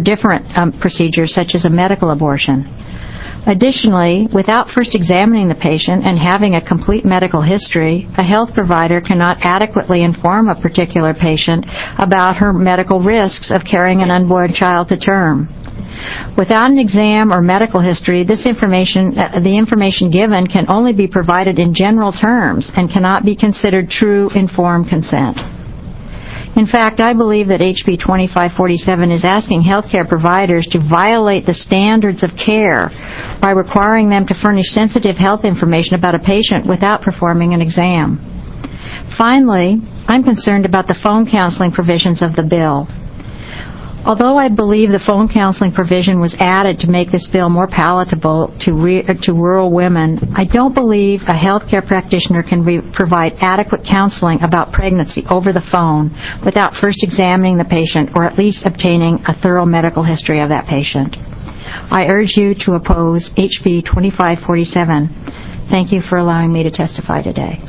a medical abortion. Additionally, without first examining the patient and having a complete medical history, a health provider cannot adequately inform a particular patient about her medical risks of carrying an unborn child to term. Without an exam or medical history, the information given can only be provided in general terms and cannot be considered true informed consent. In fact, I believe that HB 2547 is asking healthcare providers to violate the standards of care by requiring them to furnish sensitive health information about a patient without performing an exam. Finally, I'm concerned about the phone counseling provisions of the bill. Although I believe the phone counseling provision was added to make this bill more palatable to rural women, I don't believe a healthcare practitioner can provide adequate counseling about pregnancy over the phone without first examining the patient or at least obtaining a thorough medical history of that patient. I urge you to oppose HB 2547. Thank you for allowing me to testify today.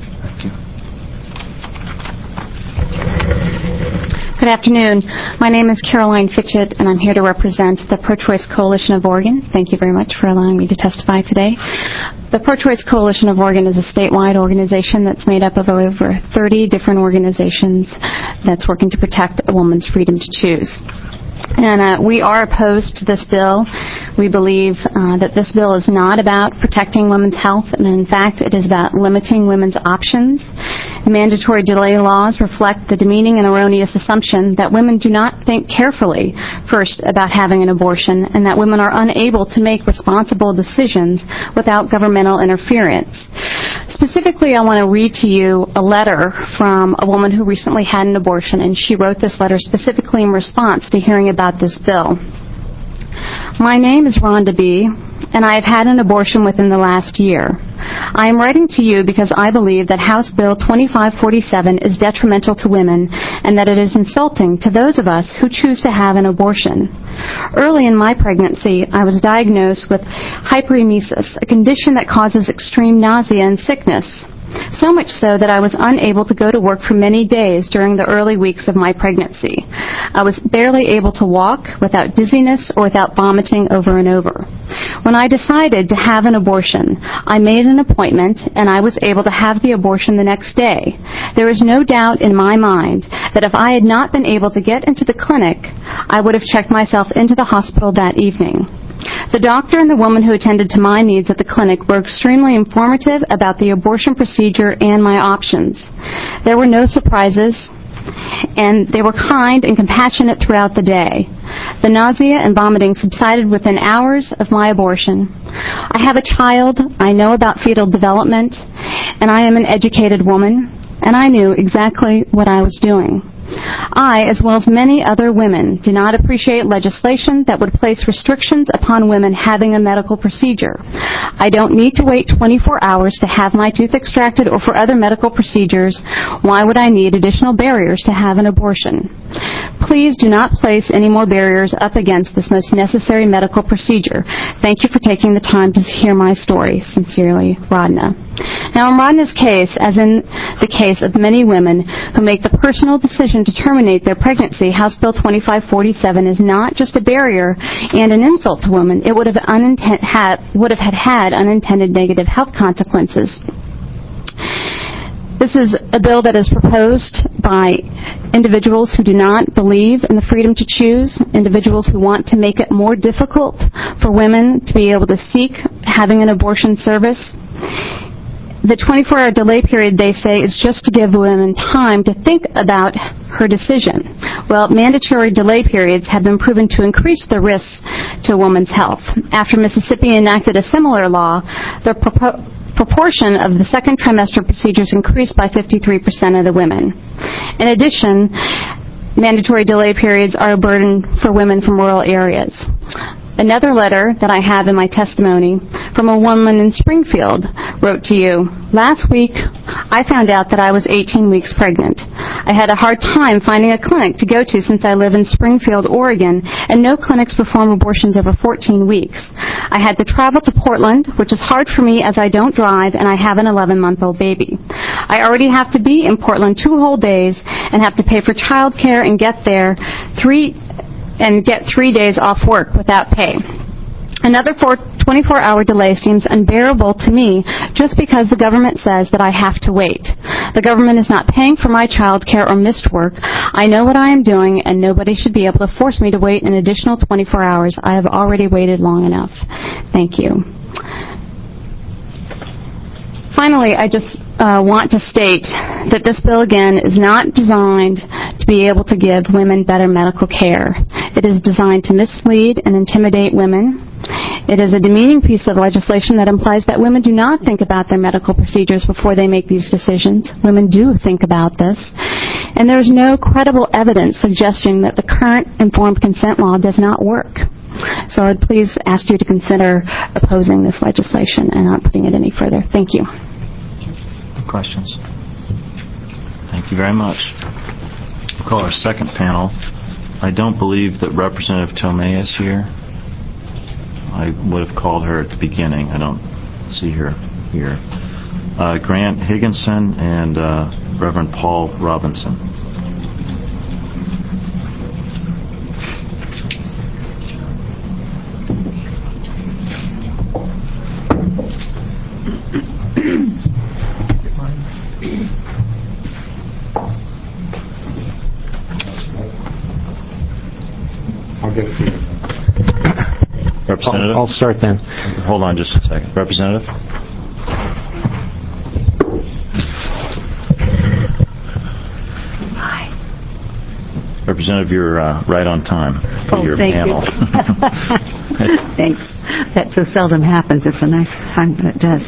Good afternoon. My name is Caroline Fitchett, and I'm here to represent the Pro-Choice Coalition of Oregon. Thank you very much for allowing me to testify today. The Pro-Choice Coalition of Oregon is a statewide organization that's made up of over 30 different organizations that's working to protect a woman's freedom to choose. And we are opposed to this bill. We believe that this bill is not about protecting women's health, and in fact, it is about limiting women's options. Mandatory delay laws reflect the demeaning and erroneous assumption that women do not think carefully first about having an abortion, and that women are unable to make responsible decisions without governmental interference. Specifically, I want to read to you a letter from a woman who recently had an abortion, and she wrote this letter specifically in response to hearing about this bill. My name is Rhonda B., and I have had an abortion within the last year. I am writing to you because I believe that House Bill 2547 is detrimental to women and that it is insulting to those of us who choose to have an abortion. Early in my pregnancy, I was diagnosed with hyperemesis, a condition that causes extreme nausea and sickness. So much so that I was unable to go to work for many days during the early weeks of my pregnancy. I was barely able to walk without dizziness or without vomiting over and over. When I decided to have an abortion, I made an appointment and I was able to have the abortion the next day. There is no doubt in my mind that if I had not been able to get into the clinic, I would have checked myself into the hospital that evening. The doctor and the woman who attended to my needs at the clinic were extremely informative about the abortion procedure and my options. There were no surprises, and they were kind and compassionate throughout the day. The nausea and vomiting subsided within hours of my abortion. I have a child, I know about fetal development, and I am an educated woman, and I knew exactly what I was doing. I, as well as many other women, do not appreciate legislation that would place restrictions upon women having a medical procedure. I don't need to wait 24 hours to have my tooth extracted or for other medical procedures. Why would I need additional barriers to have an abortion? Please do not place any more barriers up against this most necessary medical procedure. Thank you for taking the time to hear my story. Sincerely, Rodna. Now, in Rodna's case, as in the case of many women who make the personal decision to terminate their pregnancy, House Bill 2547 is not just a barrier and an insult to women. It would have had unintended negative health consequences. This is a bill that is proposed by individuals who do not believe in the freedom to choose, individuals who want to make it more difficult for women to be able to seek having an abortion service. The 24-hour delay period, they say, is just to give women time to think about her decision. Well, mandatory delay periods have been proven to increase the risks to a woman's health. After Mississippi enacted a similar law, the proportion of the second trimester procedures increased by 53% of the women. In addition, mandatory delay periods are a burden for women from rural areas. Another letter that I have in my testimony from a woman in Springfield wrote to you, "Last week, I found out that I was 18 weeks pregnant. I had a hard time finding a clinic to go to since I live in Springfield, Oregon, and no clinics perform abortions over 14 weeks. I had to travel to Portland, which is hard for me as I don't drive and I have an 11-month-old baby. I already have to be in Portland 2 whole days and have to pay for child care and get 3 days off work without pay. Another 24-hour delay seems unbearable to me just because the government says that I have to wait. The government is not paying for my child care or missed work. I know what I am doing, and nobody should be able to force me to wait an additional 24 hours. I have already waited long enough. Thank you." Finally, I just want to state that this bill, again, is not designed to be able to give women better medical care. It is designed to mislead and intimidate women. It is a demeaning piece of legislation that implies that women do not think about their medical procedures before they make these decisions. Women do think about this. And there is no credible evidence suggesting that the current informed consent law does not work. So I'd please ask you to consider opposing this legislation and not putting it any further. Thank you. Questions? Thank you very much. We'll call our second panel. I don't believe that Representative Tomei is here. I would have called her at the beginning. I don't see her here. Grant Higginson and Reverend Paul Robinson. I'll get it to you. Representative? I'll start then. Hold on just a second. Representative? Hi. Representative, you're right on time for your thank panel. You. Thanks. That so seldom happens. It's a nice time when it does.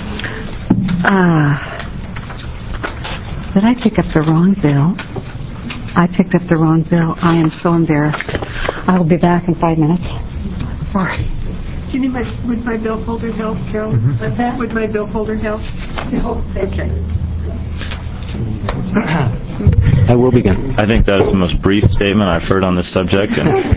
Did I pick up the wrong bill? I picked up the wrong bill. I am so embarrassed. I will be back in 5 minutes. Sorry. Do you need would my bill folder help, Carol? Mm-hmm. Would my bill folder help? No. Okay. I will begin. I think that is the most brief statement I've heard on this subject.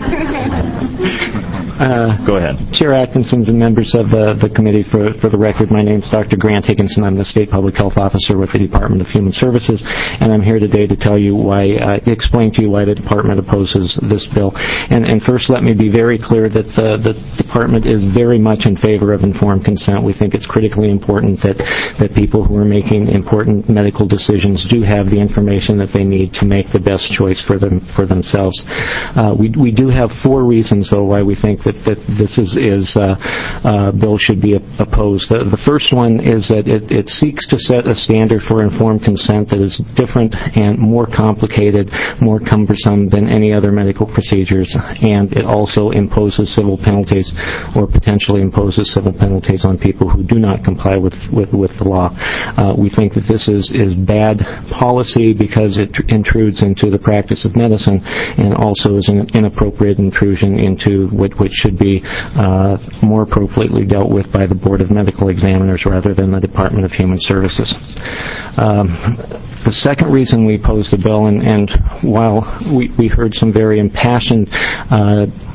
Go ahead. Chair Atkinson and members of the committee, for the record, my name is Dr. Grant Higginson. I'm the State Public Health Officer with the Department of Human Services, and I'm here today to tell you explain to you why the Department opposes this bill. And first, let me be very clear that the Department is very much in favor of informed consent. We think it's critically important that people who are making important medical decisions do have the information that they need to make the best choice for themselves. We do have 4 reasons, though, why we think that this bill should be opposed. The first one is that it seeks to set a standard for informed consent that is different and more complicated, more cumbersome than any other medical procedures, and it also imposes civil penalties or potentially imposes civil penalties on people who do not comply with the law. We think that this is bad policy because it intrudes into the practice of medicine and also is an inappropriate intrusion into what should be more appropriately dealt with by the Board of Medical Examiners rather than the Department of Human Services. The second reason we oppose the bill, and while we heard some very impassioned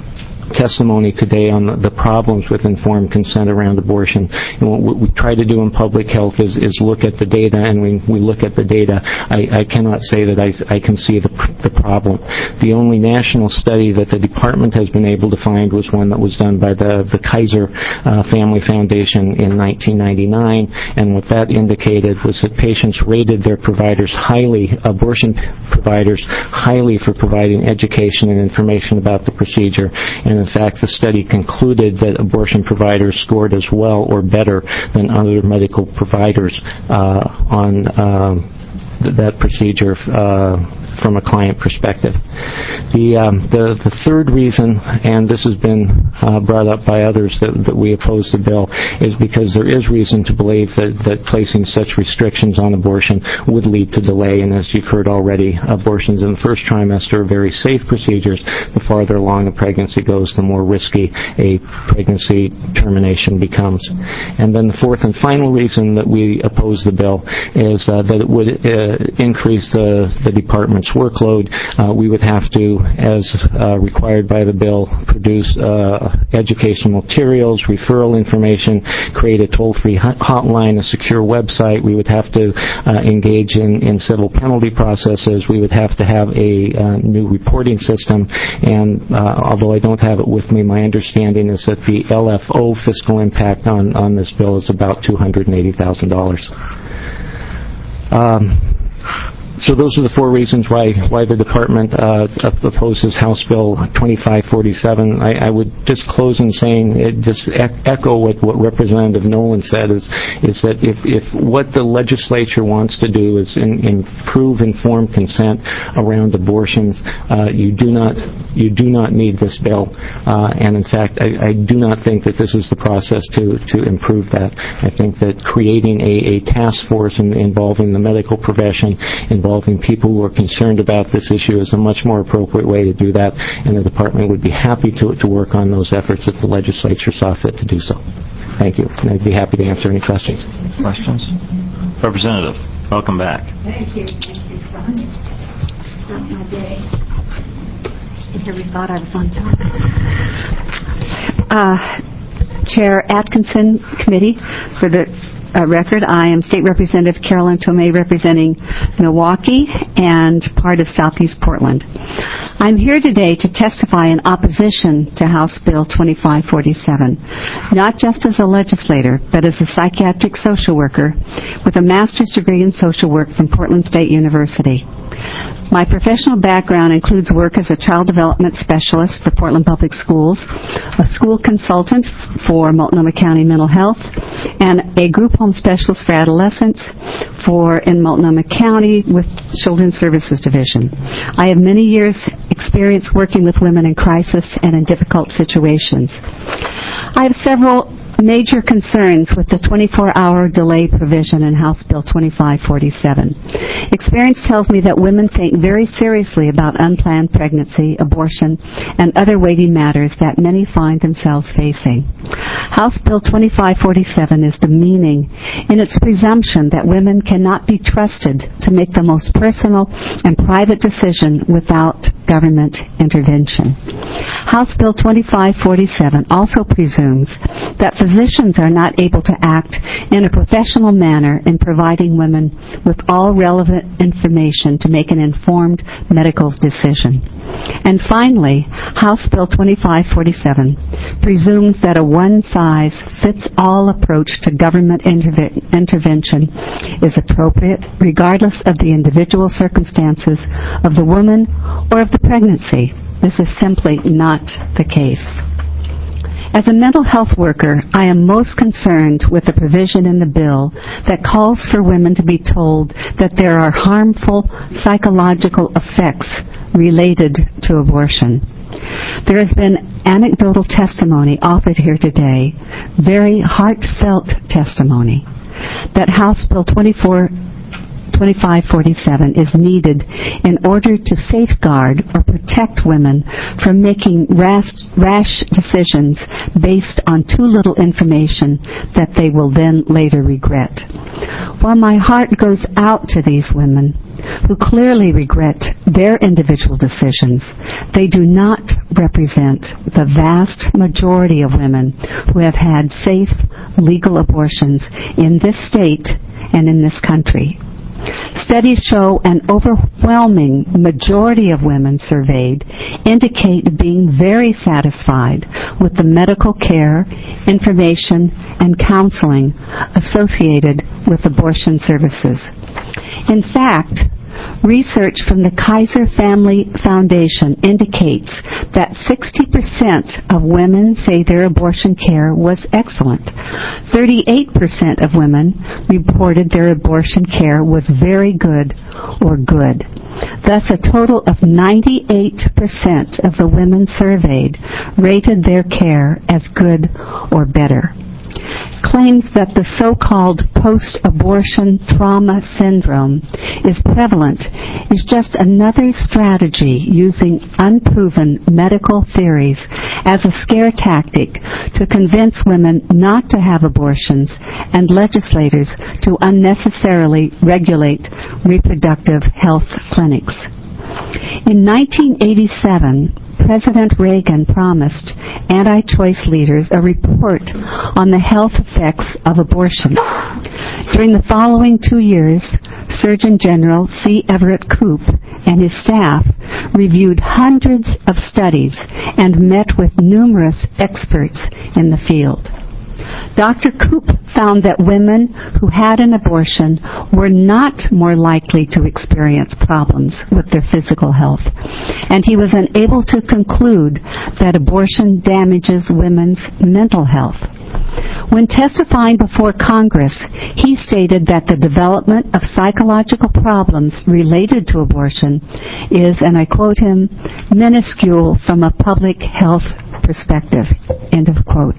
testimony today on the problems with informed consent around abortion. And what we try to do in public health is look at the data, and when we look at the data, I cannot say that I can see the problem. The only national study that the department has been able to find was one that was done by the Kaiser Family Foundation in 1999, and what that indicated was that patients rated their providers highly, abortion providers highly, for providing education and information about the procedure. And in fact, the study concluded that abortion providers scored as well or better than other medical providers on that procedure from a client perspective. The third reason, and this has been brought up by others that we oppose the bill, is because there is reason to believe that placing such restrictions on abortion would lead to delay. And as you've heard already, abortions in the first trimester are very safe procedures. The farther along a pregnancy goes, the more risky a pregnancy termination becomes. And then the fourth and final reason that we oppose the bill is that it would increase the department's workload. We would have to, as required by the bill, produce educational materials, referral information, create a toll-free hotline, a secure website. We would have to engage in civil penalty processes. We would have to have a new reporting system. And although I don't have it with me, my understanding is that the LFO fiscal impact on this bill is about $280,000. So those are the four reasons why the department opposes House Bill 2547. I would just close in saying, just echo what Representative Nolan said, is that if what the legislature wants to do is improve informed consent around abortions, you do not need this bill. And in fact, I do not think that this is the process to improve that. I think that creating a task force involving the medical profession, involving people who are concerned about this issue, is a much more appropriate way to do that, and the department would be happy to work on those efforts if the legislature saw fit to do so. Thank you, and I'd be happy to answer any questions. Questions? Representative, welcome back. Thank you. Thank you, Son. It's not my day. I really thought I was on time. Chair Atkinson, Committee, for the record, I am State Representative Carolyn Tomei, representing Milwaukee and part of Southeast Portland. I'm here today to testify in opposition to House Bill 2547, not just as a legislator, but as a psychiatric social worker with a master's degree in social work from Portland State University. My professional background includes work as a child development specialist for Portland Public Schools, a school consultant for Multnomah County Mental Health, and a group home specialist for adolescents in Multnomah County with Children's Services Division. I have many years' experience working with women in crisis and in difficult situations. I have several major concerns with the 24-hour delay provision in House Bill 2547. Experience tells me that women think very seriously about unplanned pregnancy, abortion, and other weighty matters that many find themselves facing. House Bill 2547 is demeaning in its presumption that women cannot be trusted to make the most personal and private decision without government intervention. House Bill 2547 also presumes that physicians are not able to act in a professional manner in providing women with all relevant information to make an informed medical decision. And finally, House Bill 2547 presumes that a one-size-fits-all approach to government intervention is appropriate regardless of the individual circumstances of the woman or of the pregnancy. This is simply not the case. As a mental health worker, I am most concerned with the provision in the bill that calls for women to be told that there are harmful psychological effects related to abortion. There has been anecdotal testimony offered here today, very heartfelt testimony, that House Bill 2547 is needed in order to safeguard or protect women from making rash decisions based on too little information that they will then later regret. While my heart goes out to these women, who clearly regret their individual decisions, they do not represent the vast majority of women who have had safe, legal abortions in this state and in this country. Studies show an overwhelming majority of women surveyed indicate being very satisfied with the medical care, information, and counseling associated with abortion services. In fact, research from the Kaiser Family Foundation indicates that 60% of women say their abortion care was excellent. 38% of women reported their abortion care was very good or good. Thus, a total of 98% of the women surveyed rated their care as good or better. Claims that the so-called post-abortion trauma syndrome is prevalent is just another strategy using unproven medical theories as a scare tactic to convince women not to have abortions and legislators to unnecessarily regulate reproductive health clinics. In 1987, President Reagan promised anti-choice leaders a report on the health effects of abortion. During the following 2 years, Surgeon General C. Everett Koop and his staff reviewed hundreds of studies and met with numerous experts in the field. Dr. Koop found that women who had an abortion were not more likely to experience problems with their physical health, and he was unable to conclude that abortion damages women's mental health. When testifying before Congress, he stated that the development of psychological problems related to abortion is, and I quote him, minuscule from a public health perspective, end of quote.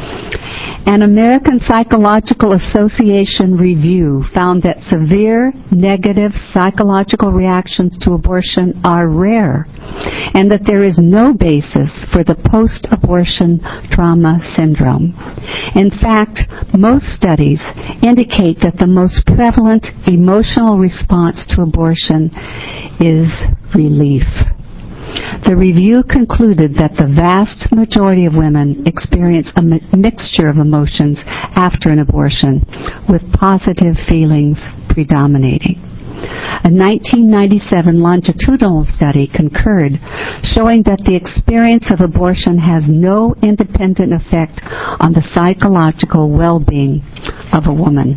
An American Psychological Association review found that severe negative psychological reactions to abortion are rare and that there is no basis for the post-abortion trauma syndrome. In fact, most studies indicate that the most prevalent emotional response to abortion is relief. The review concluded that the vast majority of women experience a mixture of emotions after an abortion, with positive feelings predominating. A 1997 longitudinal study concurred, showing that the experience of abortion has no independent effect on the psychological well-being of a woman.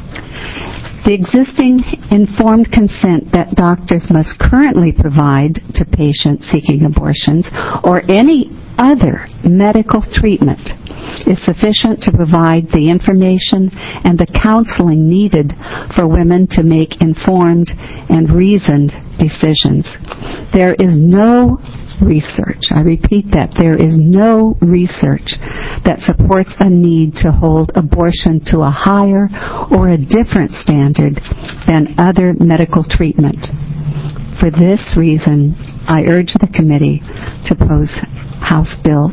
The existing informed consent that doctors must currently provide to patients seeking abortions or any other medical treatment is sufficient to provide the information and the counseling needed for women to make informed and reasoned decisions. There is no research, I repeat that, there is no research that supports a need to hold abortion to a higher or a different standard than other medical treatment. For this reason, I urge the committee to oppose House Bill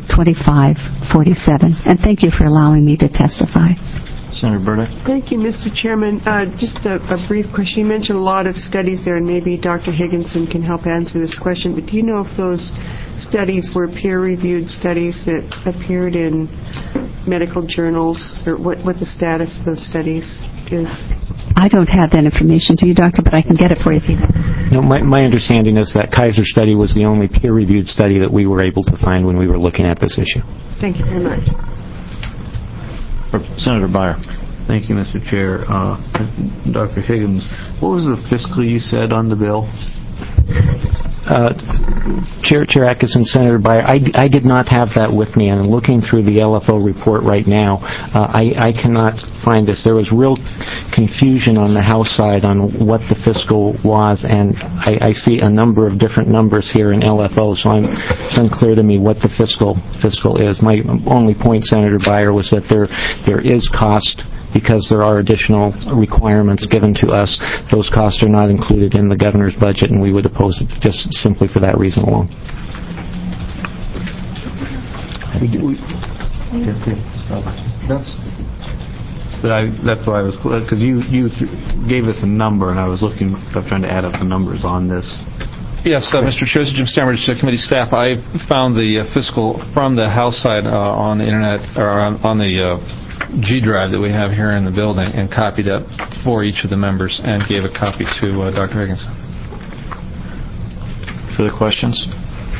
2547. And thank you for allowing me to testify. Senator Burdick. Thank you, Mr. Chairman. Just a brief question. You mentioned a lot of studies there, and maybe Dr. Higginson can help answer this question, but do you know if those studies were peer-reviewed studies that appeared in medical journals, or what the status of those studies is? I don't have that information, do you, Doctor? But I can get it for you if you need. No, my understanding is that Kaiser study was the only peer-reviewed study that we were able to find when we were looking at this issue. Thank you very much. Senator Beyer. Thank you, Mr. Chair. Dr. Higgins, what was the fiscal you said on the bill? Chair Atkinson, Senator Beyer, I did not have that with me, and looking through the LFO report right now, I cannot find this. There was real confusion on the House side on what the fiscal was, and I see a number of different numbers here in LFO, so it's unclear to me what the fiscal is. My only point, Senator Beyer, was that there is cost because there are additional requirements given to us. Those costs are not included in the governor's budget, and we would oppose it just simply for that reason alone. But that's why I was, because you gave us a number, and I was trying to add up the numbers on this. Yes, Mr. Chair, this is Jim Stamridge, committee staff. I found the fiscal from the House side on the internet, or on the G drive that we have here in the building, and copied it for each of the members and gave a copy to Dr. Higginson. Further questions?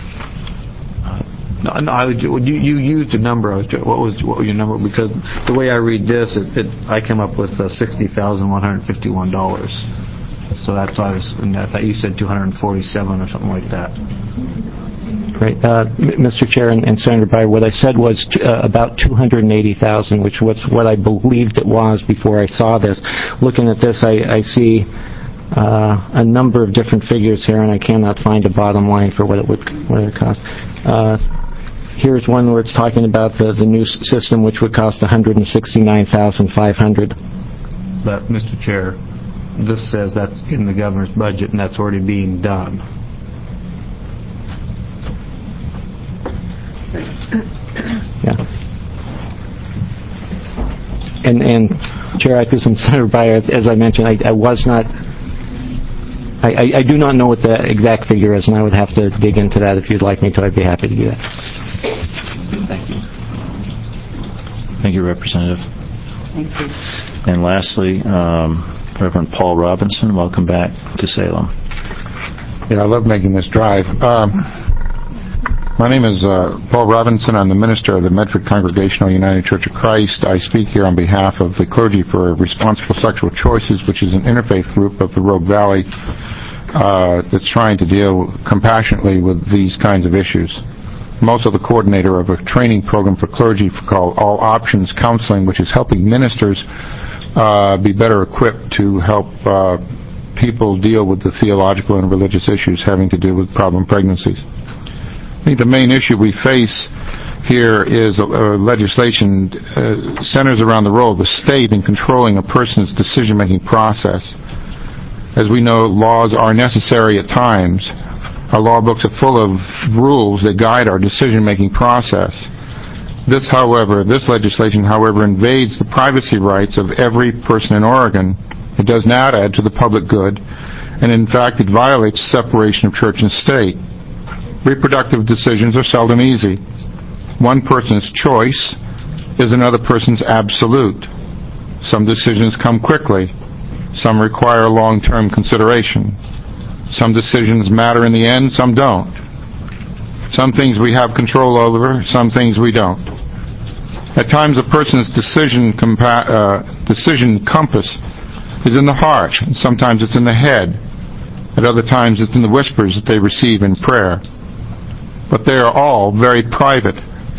No, you used a number. What was your number? Because the way I read this, I came up with $60,151. So that's why I thought you said 247 or something like that. Great. Mr. Chair and Senator Breyer, what I said was about 280,000, which was what I believed it was before I saw this. Looking at this, I see a number of different figures here, and I cannot find a bottom line for what it would cost. Here's one where it's talking about the new system, which would cost $169,500. But, Mr. Chair, this says that's in the governor's budget, and that's already being done. Yeah. And Chair Atkinson, Senator Breyer, as I mentioned, I was not. I do not know what the exact figure is, and I would have to dig into that. If you'd like me to, I'd be happy to do that. Thank you. Thank you, Representative. Thank you. And lastly, Reverend Paul Robinson, welcome back to Salem. Yeah, I love making this drive. My name is Paul Robinson. I'm the minister of the Medford Congregational United Church of Christ. I speak here on behalf of the Clergy for Responsible Sexual Choices, which is an interfaith group of the Rogue Valley that's trying to deal compassionately with these kinds of issues. I'm also the coordinator of a training program for clergy called All Options Counseling, which is helping ministers be better equipped to help people deal with the theological and religious issues having to do with problem pregnancies. I think the main issue we face here is legislation centers around the role of the state in controlling a person's decision-making process. As we know, laws are necessary at times. Our law books are full of rules that guide our decision-making process. This legislation, however, invades the privacy rights of every person in Oregon. It does not add to the public good, and in fact, it violates separation of church and state. Reproductive decisions are seldom easy. One person's choice is another person's absolute. Some decisions come quickly. Some require long-term consideration. Some decisions matter in the end, some don't. Some things we have control over, some things we don't. At times, a person's decision compass is in the heart, and sometimes it's in the head. At other times, it's in the whispers that they receive in prayer. But they are all very private.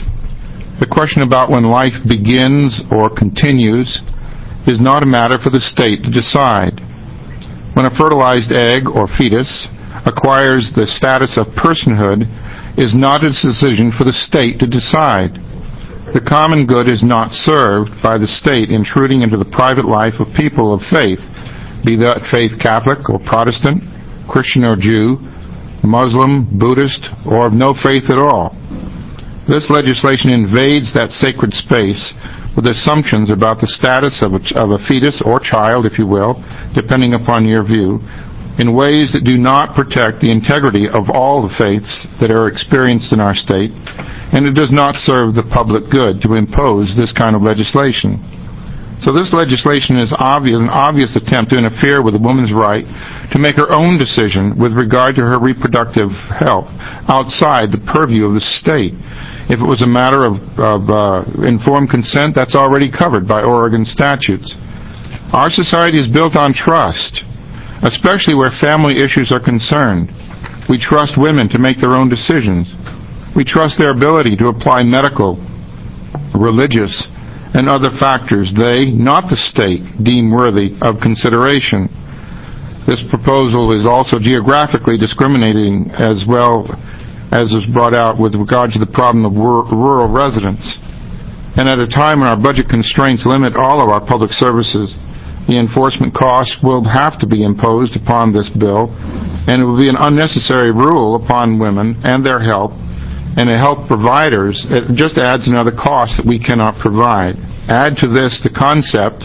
The question about when life begins or continues is not a matter for the state to decide. When a fertilized egg or fetus acquires the status of personhood, is not a decision for the state to decide. The common good is not served by the state intruding into the private life of people of faith, be that faith Catholic or Protestant, Christian or Jew, Muslim, Buddhist, or of no faith at all. This legislation invades that sacred space with assumptions about the status of a fetus or child, if you will, depending upon your view, in ways that do not protect the integrity of all the faiths that are experienced in our state, and it does not serve the public good to impose this kind of legislation. So this legislation is an obvious attempt to interfere with a woman's right to make her own decision with regard to her reproductive health outside the purview of the state. If it was a matter of informed consent, that's already covered by Oregon statutes. Our society is built on trust, especially where family issues are concerned. We trust women to make their own decisions. We trust their ability to apply medical, religious, and other factors they, not the state, deem worthy of consideration. This proposal is also geographically discriminating as well as is brought out with regard to the problem of rural residents. And at a time when our budget constraints limit all of our public services, the enforcement costs will have to be imposed upon this bill, and it will be an unnecessary rule upon women and their help, and to help providers. It just adds another cost that we cannot provide. Add to this the concept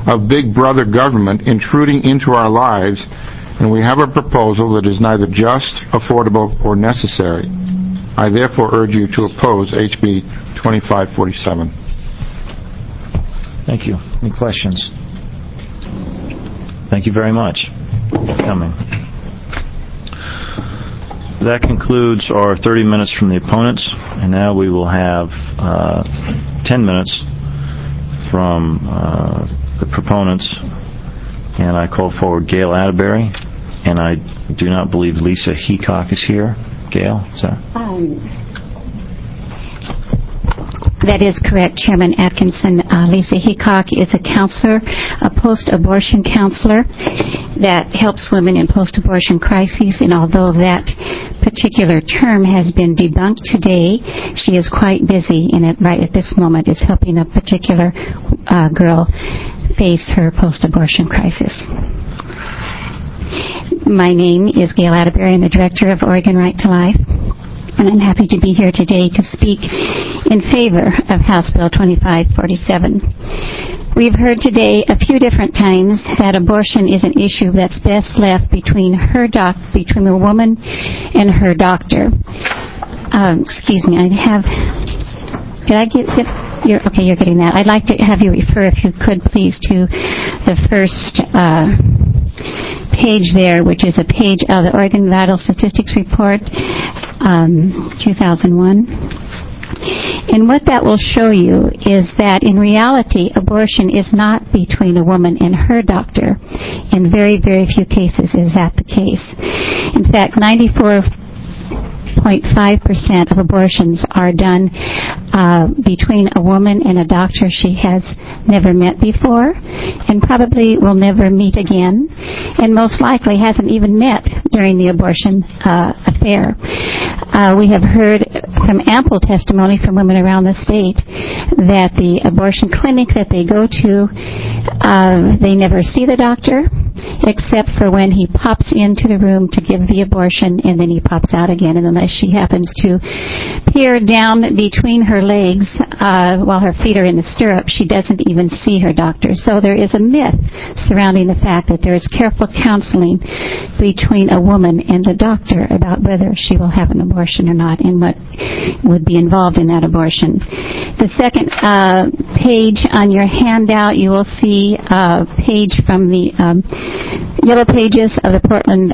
of Big Brother government intruding into our lives, and we have a proposal that is neither just, affordable, or necessary. I therefore urge you to oppose HB 2547. Thank you. Any questions? Thank you very much for coming. That concludes our 30 minutes from the opponents, and now we will have 10 minutes from the proponents. And I call forward Gail Atterbury, and I do not believe Lisa Heacock is here. Gail, is that? That is correct, Chairman Atkinson. Lisa Heacock is a counselor, a post-abortion counselor that helps women in post-abortion crises, and although that particular term has been debunked today, she is quite busy and right at this moment is helping a particular girl face her post-abortion crisis. My name is Gail Atterbury. I'm the director of Oregon Right to Life, and I'm happy to be here today to speak in favor of House Bill 2547. We've heard today a few different times that abortion is an issue that's best left between a woman and her doctor. Excuse me, you're getting that. I'd like to have you refer, if you could please, to the first page there, which is a page of the Oregon Vital Statistics Report, 2001. And what that will show you is that in reality, abortion is not between a woman and her doctor. In very, very few cases is that the case. In fact, 94.5% of abortions are done between a woman and a doctor she has never met before and probably will never meet again, and most likely hasn't even met during the abortion affair. We have heard from ample testimony from women around the state that the abortion clinic that they go to, they never see the doctor except for when he pops into the room to give the abortion, and then he pops out again, and unless she happens to peer down between her legs while her feet are in the stirrup, she doesn't even see her doctor. So there is a myth surrounding the fact that there is careful counseling between a woman and the doctor about whether she will have an abortion or not and what would be involved in that abortion. The second page on your handout, you will see a page from the Yellow Pages of the Portland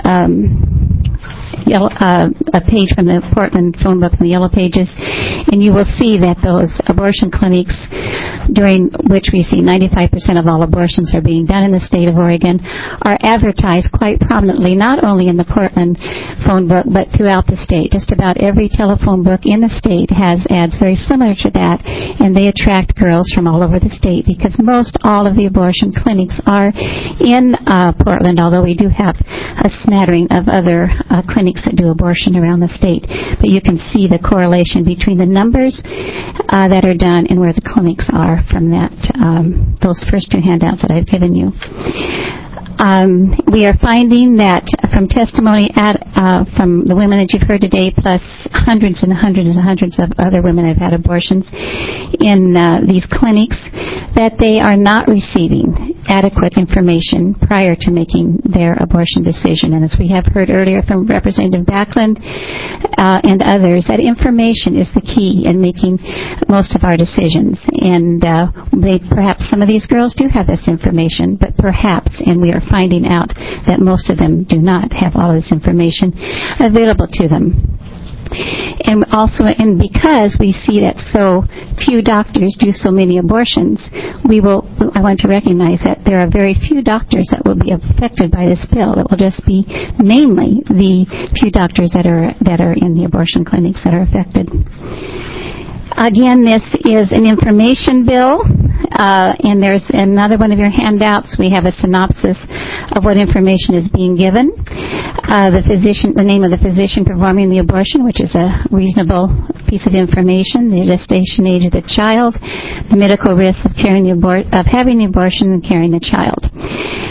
a page from the Portland phone book from the Yellow Pages, and you will see that those abortion clinics, during which we see 95% of all abortions are being done in the state of Oregon, are advertised quite prominently, not only in the Portland phone book, but throughout the state. Just about every telephone book in the state has ads very similar to that, and they attract girls from all over the state because most all of the abortion clinics are in Portland, although we do have a smattering of other clinics that do abortion around the state. But you can see the correlation between the numbers that are done and where the clinics are from that those first two handouts that I've given you. We are finding that from testimony from the women that you've heard today, plus hundreds and hundreds and hundreds of other women have had abortions in these clinics, that they are not receiving adequate information prior to making their abortion decision. And as we have heard earlier from Representative Backlund and others, that information is the key in making most of our decisions. And perhaps some of these girls do have this information, but perhaps, and we are finding out that most of them do not have all of this information available to them. And also, and because we see that so few doctors do so many abortions, I want to recognize that there are very few doctors that will be affected by this bill. It will just be mainly the few doctors that are in the abortion clinics that are affected. Again, this is an information bill, and there's another one of your handouts. We have a synopsis of what information is being given. The name of the physician performing the abortion, which is a reasonable piece of information, the gestation age of the child, the medical risks of having the abortion and carrying the child.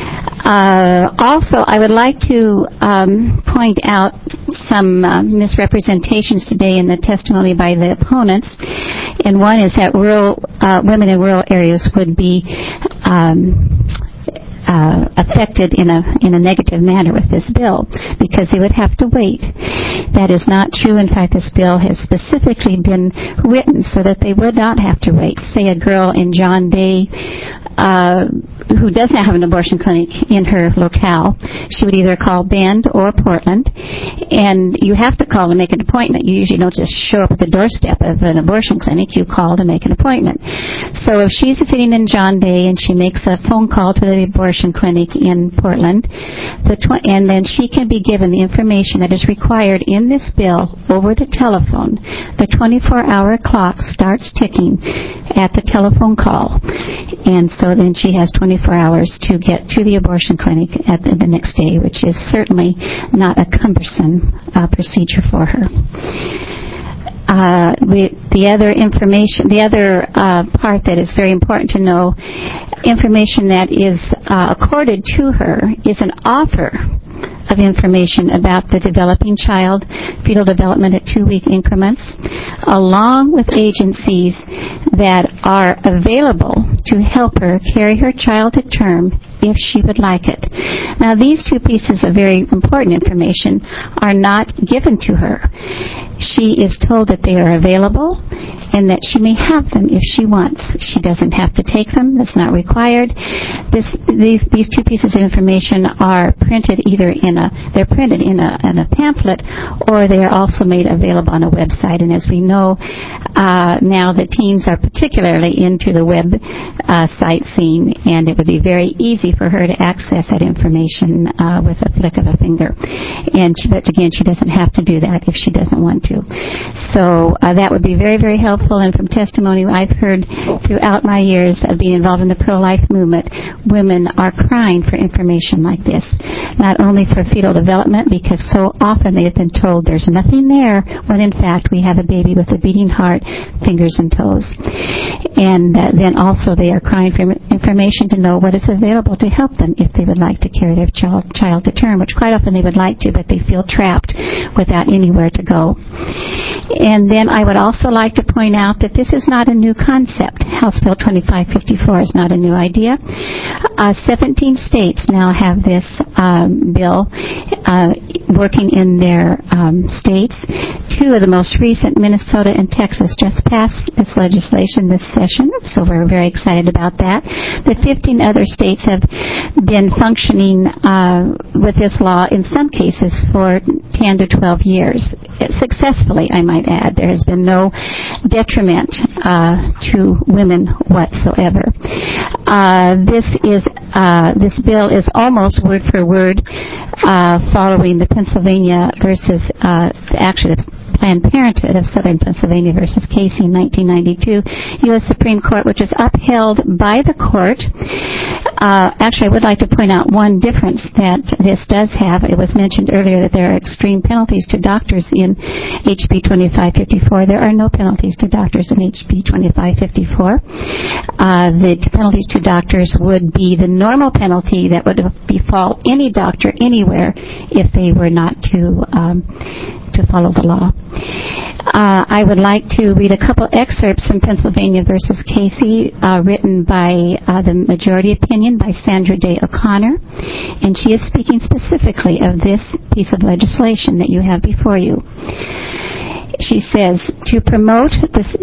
Also, I would like to point out some misrepresentations today in the testimony by the opponents. And one is that women in rural areas would be affected in a negative manner with this bill because they would have to wait. That is not true. In fact, this bill has specifically been written so that they would not have to wait. Say a girl in John Day who doesn't have an abortion clinic in her locale, she would either call Bend or Portland, and you have to call to make an appointment. You usually don't just show up at the doorstep of an abortion clinic. You call to make an appointment. So if she's sitting in John Day and she makes a phone call to the abortion clinic in Portland, and then she can be given the information that is required in this bill over the telephone. The 24-hour clock starts ticking at the telephone call, and so then she has 24 hours to get to the abortion clinic at the next day, which is certainly not a cumbersome procedure for her. The other part that is very important to know, information that is accorded to her is an offer of information about the developing child, fetal development at 2-week increments, along with agencies that are available to help her carry her child to term if she would like it. Now, these two pieces of very important information are not given to her. She is told that they are available and that she may have them if she wants. She doesn't have to take them. That's not required. These two pieces of information are printed either in a pamphlet, or they are also made available on a website. And as we know, now the teens are particularly into the web site scene, and it would be very easy for her to access that information with a flick of a finger. But again, she doesn't have to do that if she doesn't want to. So that would be very, very helpful. And from testimony I've heard throughout my years of being involved in the pro-life movement, women are crying for information like this. Not only for fetal development, because so often they have been told there's nothing there, when in fact we have a baby with a beating heart, fingers and toes. And then also they are crying for information to know what is available to help them if they would like to carry their child to term, which quite often they would like to, but they feel trapped without anywhere to go. And then I would also like to point out that this is not a new concept. House Bill 2554 is not a new idea. 17 states now have this bill working in their states. Two of the most recent, Minnesota and Texas, just passed this legislation this session, so we're very excited about that. The 15 other states have been functioning with this law, in some cases, for 10 to 12 years. Successfully, I might add. There has been no detriment to women whatsoever. This bill is almost word for word following the Pennsylvania versus actually the Planned Parenthood of Southern Pennsylvania versus Casey in 1992 U.S. Supreme Court, which is upheld by the court. Actually, I would like to point out one difference that this does have. It was mentioned earlier that there are extreme penalties to doctors in HB 2554. There are no penalties to doctors in HB 2554. The penalties to doctors would be the normal penalty that would befall any doctor anywhere if they were not to follow the law. I would like to read a couple excerpts from Pennsylvania versus Casey, written by the majority opinion by Sandra Day O'Connor, and she is speaking specifically of this piece of legislation that you have before you. She says, talking about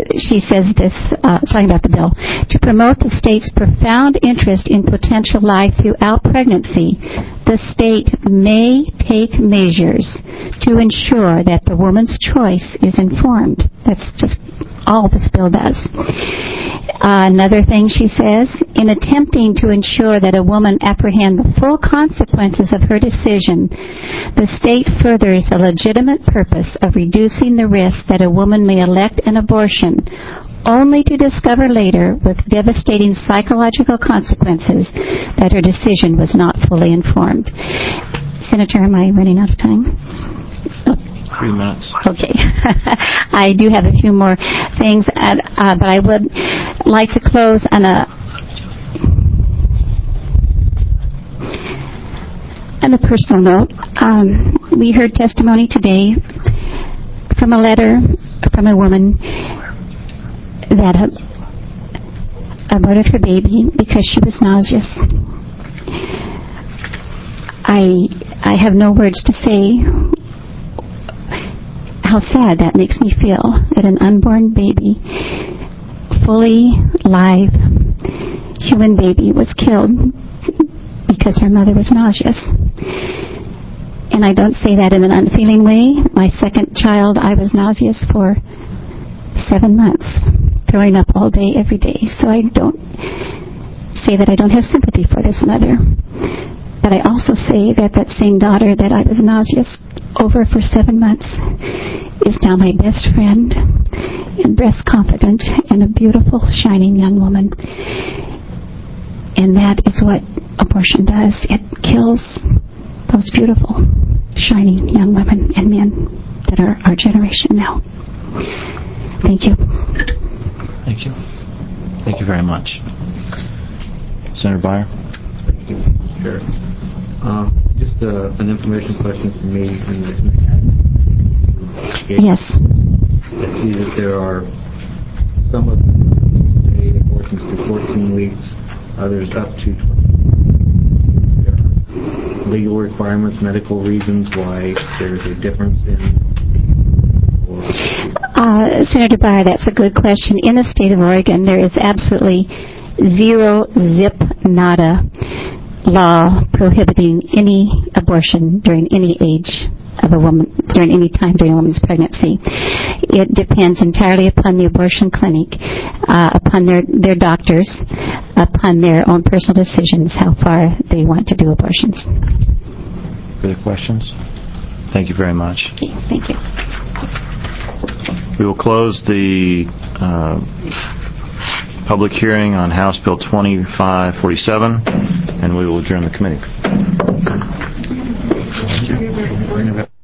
the bill, to promote the state's profound interest in potential life throughout pregnancy, the state may take measures to ensure that the woman's choice is informed. That's just all this bill does. Another thing she says, in attempting to ensure that a woman apprehend the full consequences of her decision, the state furthers the legitimate purpose of reducing the risk that a woman may elect an abortion only to discover later with devastating psychological consequences that her decision was not fully informed. Senator, am I running out of time? 3 minutes. Okay. I do have a few more things, but I would like to close on On a personal note, we heard testimony today from a letter from a woman that aborted her baby because she was nauseous. I have no words to say how sad that makes me feel that an unborn baby, fully live human baby, was killed because her mother was nauseous. And I don't say that in an unfeeling way. My second child, I was nauseous for 7 months, throwing up all day, every day. So I don't say that I don't have sympathy for this mother. But I also say that that same daughter that I was nauseous over for 7 months is now my best friend and breast confidant and a beautiful, shining young woman. And that is what abortion does. It kills those beautiful, shining young women and men that are our generation now. Thank you. Thank you. Thank you very much. Senator Beyer? Thank you, Chair. Just an information question for me. Yes. I see that there are some of them say abortions to 14 weeks, others up to 20 weeks. There are legal requirements, medical reasons why there's a difference in. Senator Beyer, that's a good question. In the state of Oregon, there is absolutely zero, zip, nada law prohibiting any abortion during any age of a woman, during any time during a woman's pregnancy. It depends entirely upon the abortion clinic, upon their doctors, upon their own personal decisions how far they want to do abortions. Further questions? Thank you very much. Okay, thank you. We will close the public hearing on House Bill 2547, and we will adjourn the committee. Thank you.